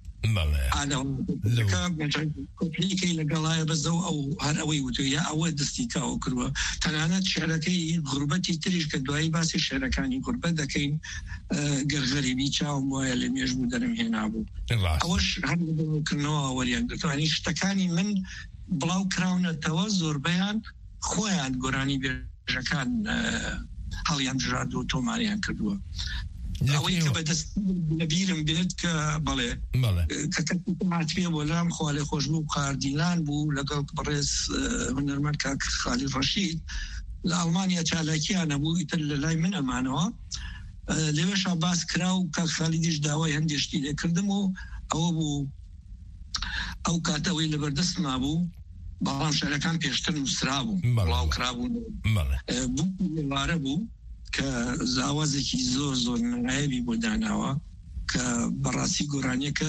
کۆپلیکەی لەگەڵایە بەزەو ئەو هەر ئەوەی وتو یا ئەوە دەستی کاوە کردووە تەنانەت شعرەکەی غوربەتی تریش کە دوایی باسی شعرەکانی غوربەت دەکەین گەرغەریبی چاوم وایە لە مێژ بوو دەرم هێنابوو ئەوەش هەرکردنەوە وەریان گرتوانی شتەکانی من بڵاو کراونەتەوە زۆربەیان خۆیان گۆرانی بێژەکان هەڵیان بژاردووە و تۆماریان کردووە ئەوەی کە بەدەست لەبیرم بێت کە بەڵێ کەکەماتوێ بۆ لام خوالێ خۆش بوو قاردینان بوو لەگەڵ بەڕێز هونەرمەند کاک خالی ڕەشید لە ئەڵمانیا چالاکیانە بوو ئیتر لە لای من ئەمانەوە لێوێشا باس کرا و کاک خالیدیش داوای هەندێشتی لێکردم و ئەوە بوو ئەو کاتەوەی لەبەردەستما بوو بەڵام شعرەکان پێشتر نووسرا بوو بڵاو کرابوون بوووارە بوو کە زاوازێکی زۆر زۆر نایبی بۆ داناوە کە بەڕاستی گۆرانیەکە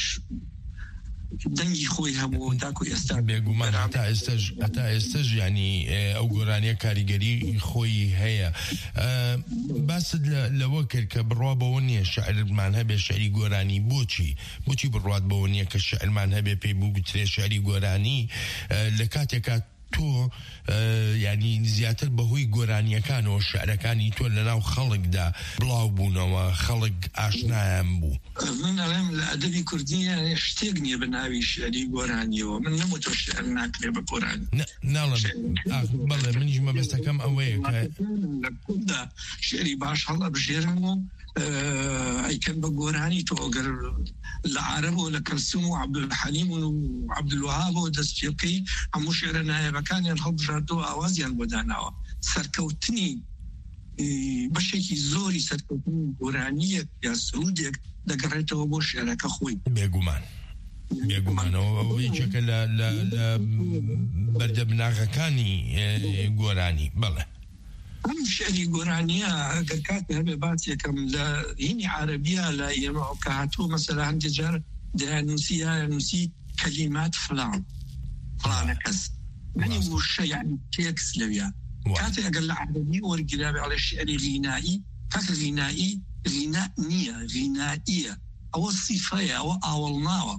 دەنگی خۆی هەبوو تاکو ئێستا
بێگومان هەتا ئێستاژ ینی ئەو گۆرانیە کاریگەری خۆی هەیە باست لەوە کرد کە بڕوا بەوە نییە شاعرمان هەبێ شعری گۆرانی بۆچی بڕوات بەوە نییە کە شاعرمان هەبێ پێی بوو گوترێ شعری گۆرانی لە کاتێکات تۆ ینی زیاتر بەهۆی گۆرانیەکانەوە شعرەکانی تۆ لەناو خەڵکدا بڵاو بوونەوە خەڵک ئاشنایان بوو
من ئەڵێم لە ئەدەبی کوردیە شتێک نییە بە ناوی شعری گۆرانیەوە من نەموو تۆ شعر ناکرێ بە گۆرانی
ناڵم بەڵێ منیش مەبەستەکەم ئەوەیە
لە کووردا شعری باش هەڵە بژێرم و ئەیکەن بە گۆرانی تۆ ئەگەر لە عارەبەوە لە کەلسوم و عەبدولحەلیم و عەبدولوەهابەوە دەست پێ بکەی هەموو شێرە نایەکانیان هەڵبژاردەوە ئاوازیان بۆ داناوە سەرکەوتنی بەشێکی زۆری سەرکەوتنی گۆرانیەک یا سرودێک دەگەڕێتەوە بۆ شێرەکە خۆی
بێگومانەوە یەکێکە لە بەردەبناغەکانی گۆرانی بەڵێ
ئەم شعری گۆرانیە ئەگەر کاتێ هەبێ باس یەکەم لە هینی عەرەبیە لە ئێمە کە هاتووە مەسەلا هەندێک جار دەیانووسی کەلیمات فلانە کەس منی وشە یعنی تێکس لەویە کاتێ ئەگەر لە عەرەبی وەرگراوێ ئەڵێ شعری غینایی کاکە غینایی غینا نییە غینائیە ئەوە سیفەیە ئەوە ئاوەڵناوە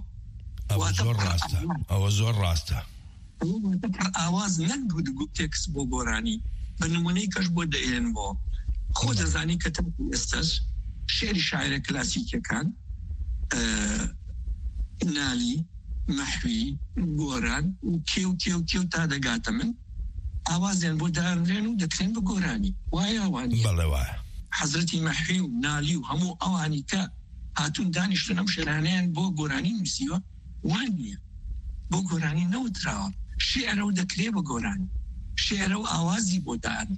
ئەوە زۆر ڕاستە
ئاواز نەک تێکس بۆ گۆرانی بە نمونەی کەش بۆ دەئێن بۆ خۆ دەزانی کە تە ئێستش شعری شاعرە کلاسیکەکان نالی مەحوی گۆران و کێو تا دەگاتە من ئاوازیان بۆ دارنرێن و دەکرێن بە گۆرانی وایە ئەوانی حەزرەتی مەحوی و نالی و هەموو ئەوانی کە هاتوون دانیشتن ئەم شێرانەیان بۆ گۆرانی نووسیوە وان نییە بۆ گۆرانی نەوتراوە شعرە و دەکرێ بە گۆرانی شعرە و ئاوازی بۆ دان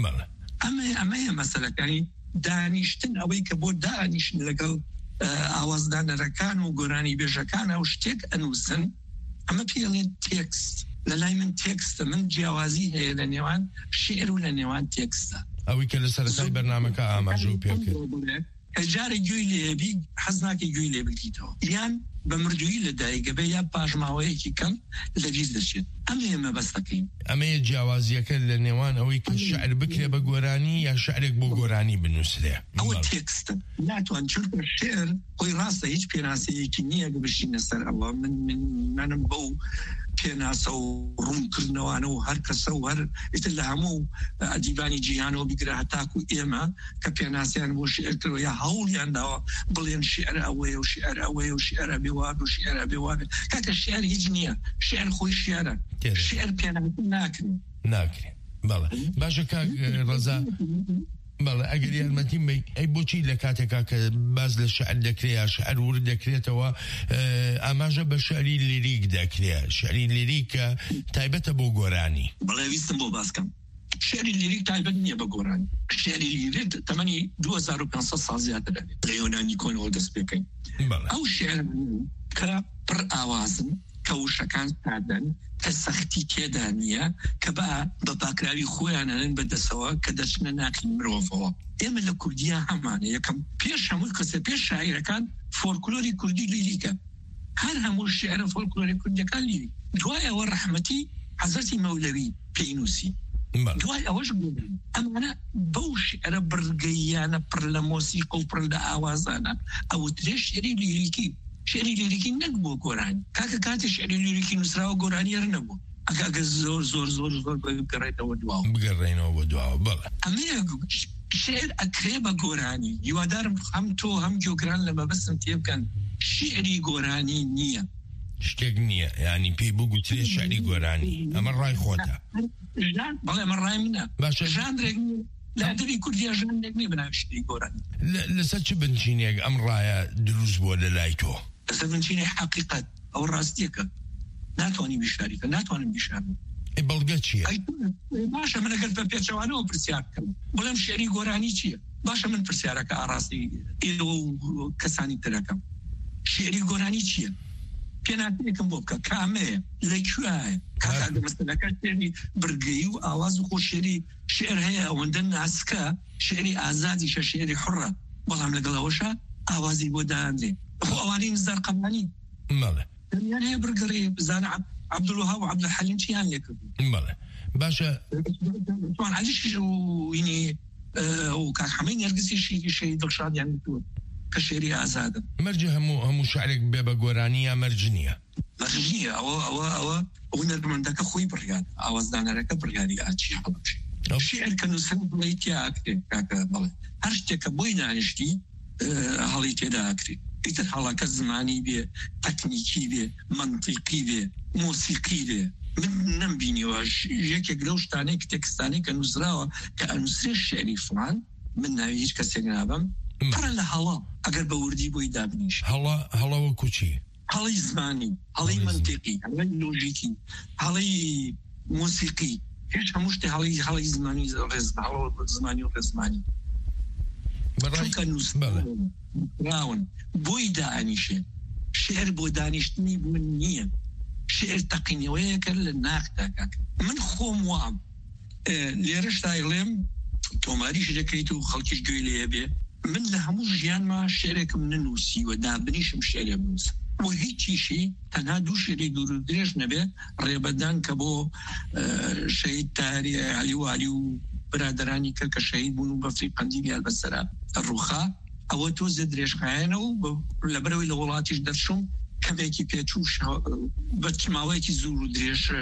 ئەمەیە مەسەلەکانی دانیشتن ئەوەی کە بۆ دانیشتن لەگەڵ ئاوازدانەرەکان و گۆرانی بێژەکانە و شتێک ئەنووسن ئەمە پێڵێن تێکست لە لای من تێکستە من جیاوازی هەیە لە نێوان شعر و لە نێوان تێکستە
ئەوەی کە لە سەرەتای بەرنامەکە ئاماژە و پێکرد
جارە گوێی لێبی حەز ناکەی گوێی لێ بگریتەوە یان بە مردووی لە دایکەبێ یا پاژماوەیەکی کەم لە ویز دەچێت ئەمە مەبەستەکەین
ئەمەیە جیاوازیەکە لە نێوان ئەوەی کە شعر بکرێ بە گۆرانی یا شعرێک بۆ گۆرانی بنووسرێ
ئەوە تێکستە ناتوان چونکە شعر خۆی ڕاستە هیچ پێناسەیەکی نییە بشینە سەر ئەوە منم بەو پێناسە و ڕوونکردنەوانە و هەر کەسە و هەر ئیتر لە هەموو ئەدیبانی جیهانەوە بیگرە هەتاکو ئێمە کە پێناسیان بۆ شعرکردەوە یا هەوڵیان داوە بڵێن شعر ئەوەیە و شعر ئەوەیە و شعر بێواب و شعر بێوابێ کاتە شعر هیچ نییە شعر خۆی شعرە شعر پێناسی
ناکرێ بەڵێ باشە کاک ڕەزا بەڵێ ئەگەر یارمەتیم بی ئەی بۆچی لە کاتێکا کە باز لە شعر دەکرێ یا شعر ورد دەکرێتەوە ئاماژە بە شعری لیریک دەکرێ شعری لیریکە تایبەتە بۆ گۆرانی
بەڵێ ویستم بۆ باسکەم شعری لیریک تایبەت نییە بە گۆرانی شعری لیریک تەمەنی 2500 ساڵ زیاتر لە یۆنانی کۆنەوە دەست پێکەین ئەو شعر کە پڕ ئاوازن کە وشەکان سادەن کە سەختی تێدا نییە کە بە پاکراوی خۆیانەن بەدەسەوە کە دەچنە ناکەی مرۆڤەوە ئێمە لە کوردیا هەمانە یەکەم پێش هەموو کەسە پێش شاعیرەکان فۆلکلۆری کوردی لیریکە هەر هەموو شعرە فۆلکلۆری کوردیەکان لیریک دوای ئەوە ڕەحمەتی حەزرەتی مەولەوی پێینووسی دوای ئەوەش ئەمانە بەو شعرە بڕگەیانە پڕ لە مۆسیقە و پڕ لە ئاوازانە ئەوترێ شعری لیریکی شعری لیریکی نەک بۆ گۆرانی کاکە کاتی شعری لیریکی نووسراوە گۆرانی هەر نەبوو ئەگە زۆر بگەڕێتەوە
بگەڕێنەوە دواوە بەڵێ
ئەمەیە شعر ئەکرێ بە گۆرانی هیوادارم هەم تۆ هەم گۆگران لە مەبەستم تێ بکەن شعری گۆرانی نییە
شتێک نییە ینی پێی بگوترێ شعری گۆرانی ئەمە ڕای خۆتە
بەڵێ ئەمە ڕای منە باشە ژانرێک لە ئەدەبی کوردیا ژانرێک نییە بەناوی شعری گۆرانی
لەسەر چ بنچینێک ئەم ڕایە دروست بووە لە لای تۆ
لەسەر بنچینی حقیقەت ئەو ڕاستیەکە ناتوانانی بیشاریکە ناتوانم بیشارم
بەڵگە چییە
باشە من ئەگەر بە پێچەوانەوە پرسیار بکەم بڵێم شعری گۆرانی چییە باشە من پرسیارەکە ئاراستی ئێوە و کەسانی ترەکەم شعری گۆرانی چییە پێناتێکم بۆ بکە کامەیە لەکوایە کاکە مەسەلەکە شعری بڕگەیی و ئاواز و خۆشێری شعر هەیە ئەوەندە ناسکە شعری ئازادیشە شعری حڕە بەڵام لەگەڵەوەشە ئاوازی بۆ دادێ ئەوانەی نزار قەمانی دەمیان هەیە بڕگەڕێ بزانە عەبدولوەهاب و عەبدولحەلیم چیان لێکردن
بەڵێ باشە
توان عەلیش وینی و کاک حەمەی نێرگزیشی شەهید دڵشادیان تووە كشيري آزاد
مرجع همو شعرك بيبا قورانية مرجنية
أو ونرمندك خوي بريان أوزدانا لك برياني أتشي حلبشي الشعر كانوا سنة ليتيا أكري كاكا هرشتك بوينا نشتي هاليتي دا أكري إذا حالك زماني بي تكنيكي بي منطقي بي موسيقي بي من نمبيني واش ياك يقدروش تاني كتكستاني كنوزراو كأنوزري الشعري فلان من هيج كسيغنابم ترى لهلا أقل بوردي بوي دابنيش
هلا وكوشي
هلا زماني هلا منطقي هلا لوجيكي هلا موسيقي هيش هموشتي هلا زماني رزم هلا زماني ورزماني كنوزراون بوي دانيشي شعر بو دانيشتني بنية شعر تقني وياك للناقدة من خوم وام ليرش تايلم توماريش دكيتو خلقش قيلي بي من لهموش جيان ما شعرك من النوسي ودابنيش مشعر بنوس وهيتشي شي تنادو شعري دورو دريش نبي ريبادان كبو شهيد تاري عليو برادراني كشهيد بونو بفريق قنديبي البسرة الرخاء او توز دريش خاينو لبروي لغولاتيش درشم كميكي بيتوش بكماويتي زورو دريش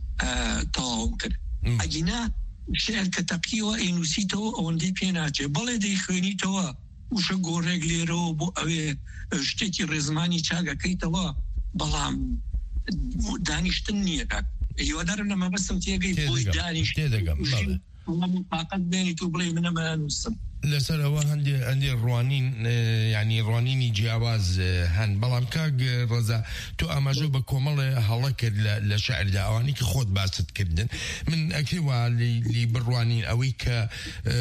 طاوم كده اجينا شعر كتقيوة اينوسيتو اوندي بيناتي بلدي خينيتو وش غوريغ ليرو بو اوي شتيكي رزماني چاگا كيتو بلام دانشتنيه كاك يودار لما بس تيجي بو دانش
تيدغم
والله طاقت بيني توبلي من ما نوصل
لسر هو عندي الروانين يعني روانيني جواز هن بلام كاج رزا تو اماجو بكمل هلاك لشعر ده اواني كخود باست كردن من اكيوا اللي بالروانين اويك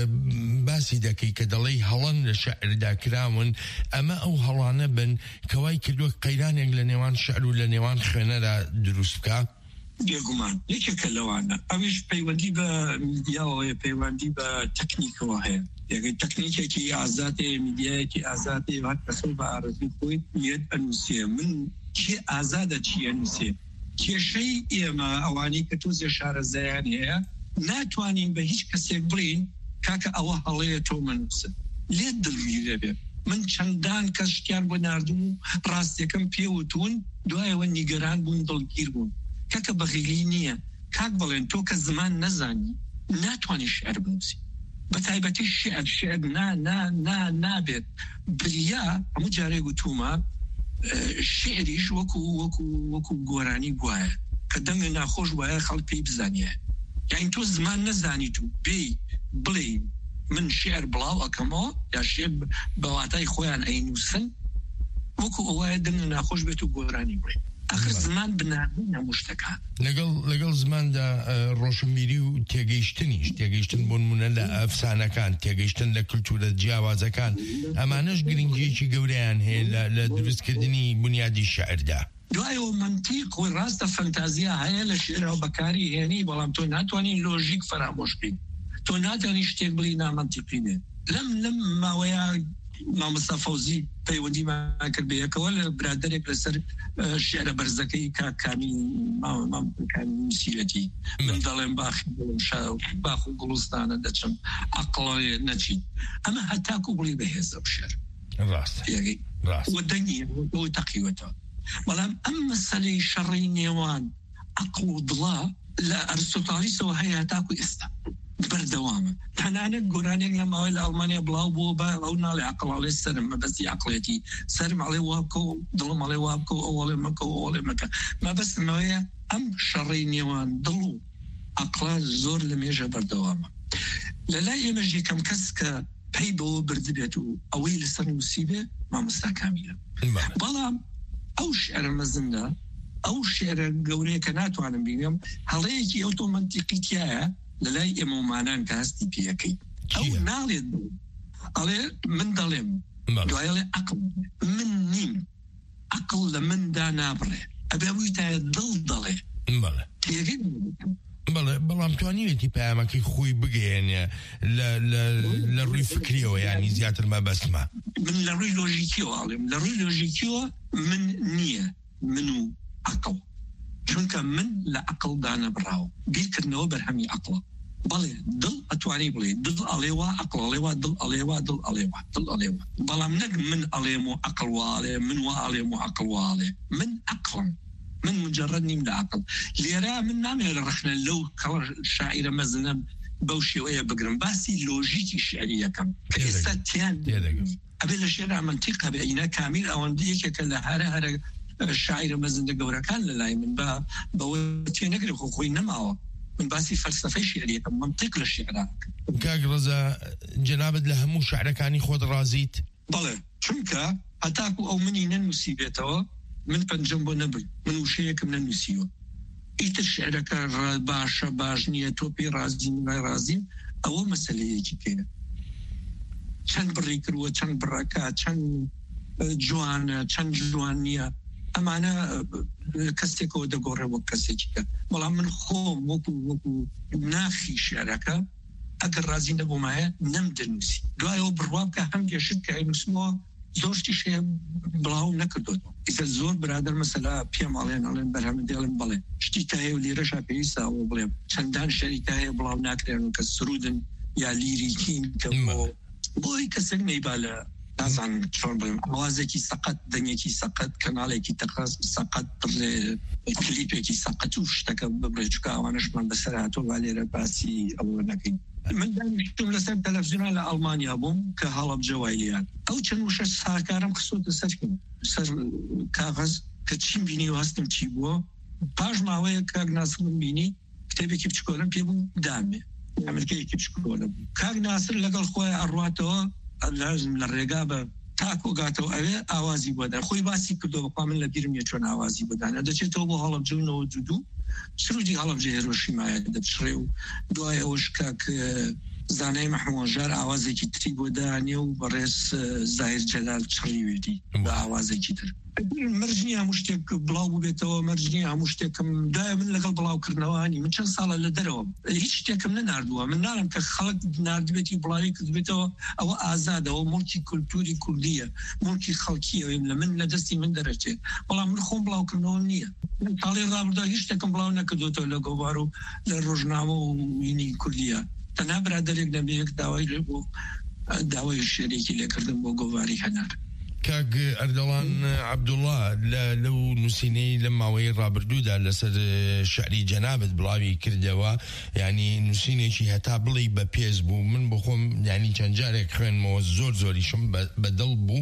باسي دكي كدلي هلان لشعر ده كرامن اما او هلانه بن كواي كدو قيران لنيوان شعر ولنيوان خنرا دروسكا
يقومان ليش كلوانا أويش بيوندي بميديا وبيوندي بتكنيك وهاي يعني تكنيك كي آزاتي ميديا كي آزاتي وهاد بسول بعرفي كوي يد أنوسية من كي آزادة كي أنوسية كي شيء ما أواني كتوز شعر زياني هي ناتوانين بهيج كسيك بلين كاكا أوه هلية تو منوسة ليه دلوية من چندان كشتيار بناردو راستيكم بيوتون دواء ونيجران بون دلگير بون كاكا بغيلينية كاك بلين تو كزمان نزاني ناتواني شعر بنوسي بتايبتي الشعر نا بيت بريا عمو جاري قوتوما الشعريش وكو قوراني قوايا كدنگ ناخوش ويا خلقي بزانيه يعني تو زمان نزاني تو بلي من شعر بلاو أكما يا شعر بواتاي خوان أي نوسن وكو أوايا دنگ ناخوش بيتو قوراني بلي آخر زمان بنابينا مشتكى
لقل زمان دا روشنبيري و تيجيشتن بون من الأفسانة كان تيجيشتن لكولتورة جاوازة كان أمانش جرينجيشي قوريان هي لدرس كردني بنيادي الشعر دا
دوايو منطق والراس فانتازيا هاي لشعر وبكاري يعني بلام تو ناتواني لوجيك فراموشكي تو ناتواني شتيك بلينا منطقيني لم ما ويا ما مصطفوزي بيودي ما كربيك ولا برادرك لسر الشعر برزكي كامي ما كان مسيرتي من ظلم باخو قلوستان دچم عقل نتي اما هتاكو بلي بهذا الشعر
راس
يعني ودنيا وتقيوته ولم اما سلي شري نيوان اقو ضلا لا ارسطالي سو هي هتاكو استا بردوامه حنانك قرانك لما هو الألمانيا بلاو بوبا أو نالي عقل عليه السرم بس عقليتي سرم عليه وابكو ظلم عليه وابكو أول مكا ما بس ما هي أم شرين يوان ضلو عقل زور لم يجي بردوامه لا يمجي كم كسك بيبو بردبيتو أويل السنة مصيبة ما مسا كاملة بلا أو شعر مزندا أو شعر قوري كاناتو عن بينهم هلايكي أوتو منطقيتيا للاي امومانان كاستي بيكي او نالي على من ظلم دوالي عقل من نيم عقل من دا نابره ابويتا ضلضله
بلا امتواني تي بامك خوي بقين لا روي فكريو يعني زيادة ما بسمع
من لا روي لوجيكيو علم لا روي لوجيكيو من نية منو عقل شون كان من لعقل دانا براو بيكر نوبر همي عقله بەڵێ دڵ ئەتوانی بڵێ دڵ ئەڵێوە عقڵ ئەڵێوە دڵ ئەڵێوە دڵ ئەڵێوە دڵ ئەڵێوە بەڵام نەک من ئەڵێم و عقڵ واڵێ من وا ئەڵێم و عقڵ واڵێ من عقڵم من مجرد نیم لە عقڵ لێرە من نامێت ڕخنە لەو شاعرە مەزنە بەو شێوەیە بگرم باسی لۆژیکی شعری یەکەم کە ئێستا تیان ئەبێ لە شێرا منتیقە بێ ئینە کامیل ئەوەندە یەکێکە لە هەرە شاعرە مەزندە گەورەکان لە لای من بەوە تێ نەگرێ خۆی نەماوە من باسی فەلسفەی شعریەکەم منطق لە شێعرا
کاک ڕەزا جەنابەت لە هەموو شعرەکانی خۆت ڕازیت؟
بەڵێ چونکە هەتاکو ئەو منی نەنووسی بێتەوە من پەنجەم بۆ نەبن من وشەیەکم نەنووسیوە ئیتر شعرەکە باشە باش نییە تۆ پێی ڕازی منای ڕازیم ئەوە مەسەلەیەکی پێە چەند بڕی کردووە چەند بڕەکە چەند جوانە چەند جوان نییە ئەمانە کەسێکەوە دەگۆڕێ وەک کەسێکیکە بەڵام من خۆم وەکو ناخی شعرەکە ئەگەر ڕازی نەبوومایە نەمدەنووسی دوایەوە بڕوام کە هەم گەشت کە نووسمەوە زۆرشتی شێ بڵاو نەکردوەوە ئیسە زۆر برادر مەسەلا پێماڵێن ئەڵێن بەرهەمە دێڵم بڵێ شتی تا هەیە و لێرەشا پێویستاوە بڵێم چەندان شەریکە هەیە بڵاو ناکرێن و کە سرودن یا لیریکین کە بۆی کەسێک نەیبا لە نازان چۆن بڵێم ئاوازێکی سەقەت دەنگێکی سەقەت کەناڵێکی تەقەس سەقەت کلیپێکی سەقەت و شتەکە ببڕێ چکە ئەوانشمان بەسەر هاتۆ وا لێرە باسی ئەوە نەکەین من دانیشتم لەسەر تەلەڤیزیۆن لە ئەڵمانیا بووم کە هەڵەبجەوای لیان ئەو چەند وشە ساکارم خستۆتە سەر کاغەز کە چیم بینی و هەستم چی بووە پاش ماوەیە کاک ناسرم بینی کتێبێکی بچکۆلم پێ بوو دامێ ئەمریکایەکی بچکۆلە بوو کاک ناسر لەگەڵ خۆی ئەڕواتەوە لازم لە ڕێگا بە تاکۆ گاتەوە ئەوێ ئاوازی بۆدان خۆی باسی کردو بەخوا من لە بیرم چۆن ئاوازی بۆدانە دەچێتەوە بۆ هەڵەبجەونەوە دوو سرودی هەڵەبجە هێرۆشیمایە دەبشڕێ و دوای ئەوش کاک زانای مەحمۆژار ئاوازێکی تری بۆ دانێ و بەڕێز زاهیر جەلال چڕیوێتی بە ئاوازێکی تر مەرجنی هەموو شتێک بڵاو ببێتەوە مەرجنی هەموو شتێکم دایە من لەگەڵ بڵاوکردنەوەانی من چەند ساڵە لە دەرەوە هیچ شتێکم نەناردووە من نارم کە خەڵک نردبێتی بڵاوی کردبێتەوە ئەوە ئازادەوە مڵکی کولتوری کوردیە مڵکی خەڵکیەوەیم لە من لە دەستی من دەرەچێت بەڵام من خۆم بڵاوکردنەوە نییە تاڵی ڕابردا هیچ شتێکم بڵاو نەکردوێتەوە لە گۆوار و لە ڕۆژنامە و وینی کوردیە تەنها برادەرێک نەبێت داوای لێ بۆ داوای شێرێکی لێکردن بۆ گۆواری هەنار
کاک ئەردەڵان عەبدوڵڵا لەو نووسینەی لە ماوەی ڕابردوودا لەسەر شعری جەنابەت بڵاوی کردەوە ینی نووسینێکی هەتا بڵی بە پێز بوو من بۆ خۆم ینی چەند جارێک خوێنمەوە زۆریشم بەدڵ بوو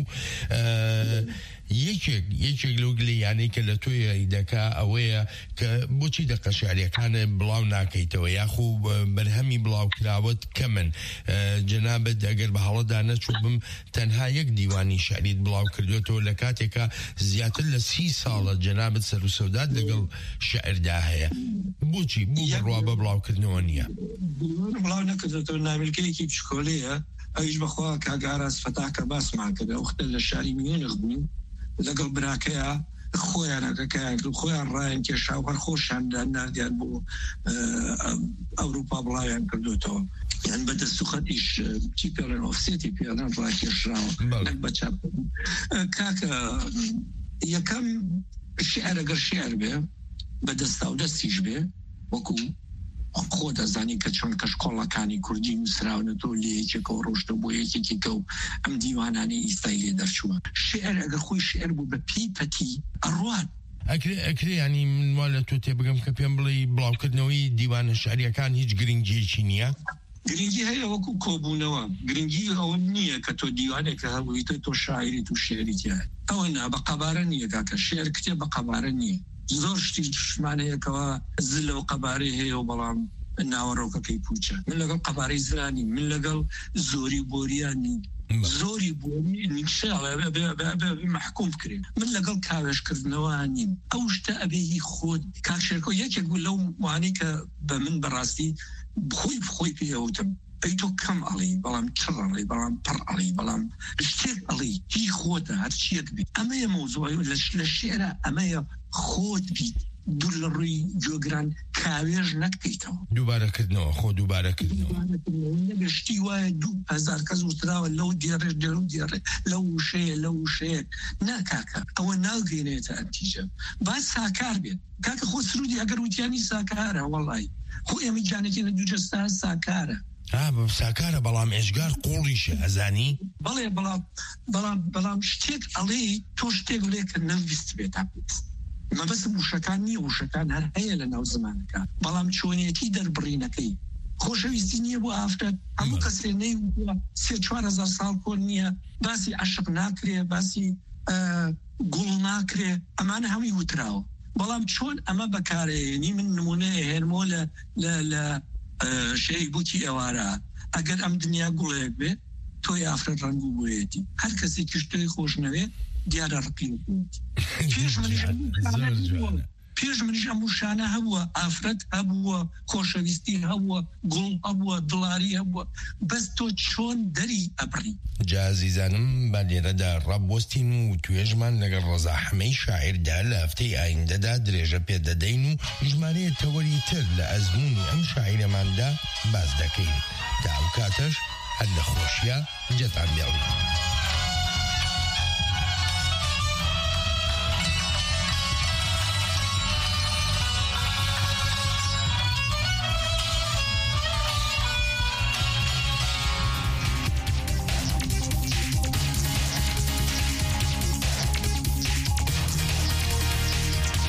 یەکێک لەو گلەیانەی کە لە تۆی دەکا ئەوەیە کە بۆچی دەقە شعریەکانە بڵاو ناکەیتەوە یاخو بەرهەمی بڵاوکراوت کەمن جەنابەت ئەگەر بە هەڵەدا نەچوو بم تەنها یەک دیوانی شعریت بڵاو کردوێتەوە لە کاتێکە زیاتر لە 30 ساڵە جەنابەت سەر و سەودات لەگەڵ شعردا هەیە بۆچی بوو بڕوا بە بڵاوکردنەوە نییە
بڵاو نەکردێتەوە ناملکەیەکی پشکۆلەیە ئەویش بەخوا کاگاراز فەتاکە باسمان کرد ئەوختە لە شاری میێنخ بووین لەگەڵ براکەیە خۆیانەکەکەیان کرد خۆیان ڕایان کێشا و هەر خۆشیاندان نردیان بۆ ئەوروپا بڵاویان کردوێتەوە یان بەدە سوخەتیش چی پێڵێن ئۆفسێتی پێڵێن ڕاکێشراوە بە چاپ کاکە یەکەم شعر ئەگەر شعر بێ بەدەستا و دەستیش بێ وەکو خۆ دەزانی کە چۆن کەشکۆڵەکانی کوردی نووسراونەتەوە لێ یەکێکەوە ڕۆشتە بۆ یەکێکێکە و ئەم دیوانانی ئیستای لێ دەرچووە شعر ئەگەر خۆی شعر بوو بە پیپەتی ئەڕوان
ئەکرێ ینی منوا لە تۆ تێ بگەم کە پێم بڵێ بڵاوکردنەوەی دیوانە شعریەکان هیچ گرنگیەکی نییە
گرنگی هەیە وەکو کۆبوونەوە گرنگی ئەوە نییە کە تۆ دیوانێکە هەبوویتە تۆ شاعری و شێریتیە ئەوە نا بە قەبارە نییە کاکە شێر کتێ بە قەبارە نییە زۆر شتی شمانەیەکەوە زل و قەبارەی هەیە و بەڵام ناوەڕۆکەکەی پوچە من لەگەڵ قەبارەی زرانی من لەگەڵ زۆری بۆریانی زۆری بۆری نیشە محکوم بکرێن من لەگەڵ کاوێشکردنەوە نیم ئەو شتە ئەبێهی خۆت کاکشێرکۆ یەکێک بوو لەو وانەی کە بە من بەڕاستی بخۆی پێوتم ئەی تۆ کەم ئەڵی بەڵام چڕ ئەڵی بەڵام پڕ ئەڵی بەڵام شتێک ئەڵی هی خۆتە هەرچیەک بیت ئەمەیە مۆزوعی لە شێرە ئەمەیە خۆت بیت دوور لە ڕووی جۆگران کاوێژ نەکەیتەوە
دووبارەکردنەوە خۆ دووبارەکردنەوە
گەشتی وایە 2000 کەس وتراوە لەو دێڕێ دێڕێ لەو وشەیە ناکاکە ئەوە ناگەینێتە ئەتیجە با ساکار بێت کاکە خۆ سرودی ئەگەر وتیانی ساکارە وەڵی خۆ ئێمە جانێکی لە دووجەستا ساکارە
ساکارە بەڵام ئێژگار قوڵیشە ئەزانی
بەڵێ بەڵام شتێک ئەڵێ تۆ شتێک لێ کە نەویست بێت مەبەست وشەکان نییە وشەکان هەر هەیە لە ناو زمانەکە بەڵام چۆنیەتی دەربڕینەکەی خۆشەویستی نییە بۆ ئافرەت هەموو کەسێ نەی 3-4 ساڵ کۆن نییە باسی عەشق ناکرێ باسی گوڵ ناکرێ ئەمانە هەمووی وتراوە بەڵام چۆن ئەمە بەکارێنی من نمونەیە هێنمۆ لە شەی بوتی ئێوارە ئەگەر ئەم دنیا گوڵێک بێ تۆی ئافرەت ڕەنگوو بۆیەتی هەر کەسێکی شتۆی خۆشنەوێ دیارە ڕقی پێش منیش ئەم وشانە هەبووە ئافرەت هەبووە خۆشەویستی هەبووە گوڵ هەبووە دڵاری هەبووە بەس تۆ چۆن دەری ئەبڕی
جازیزانم بە لێرەدا ڕەبوەستین و توێژمان لەگەڵ ڕەزاحمەی شاعردا لە هەفتەی ئایندەدا درێژە پێدەدەین و ژمارەیە تەوەری تر لە ئەزموونی ئەم شاعیرەماندا باز دەکەین تا ئەو کاتەش هەر لە خۆشیە جەتان بێڵی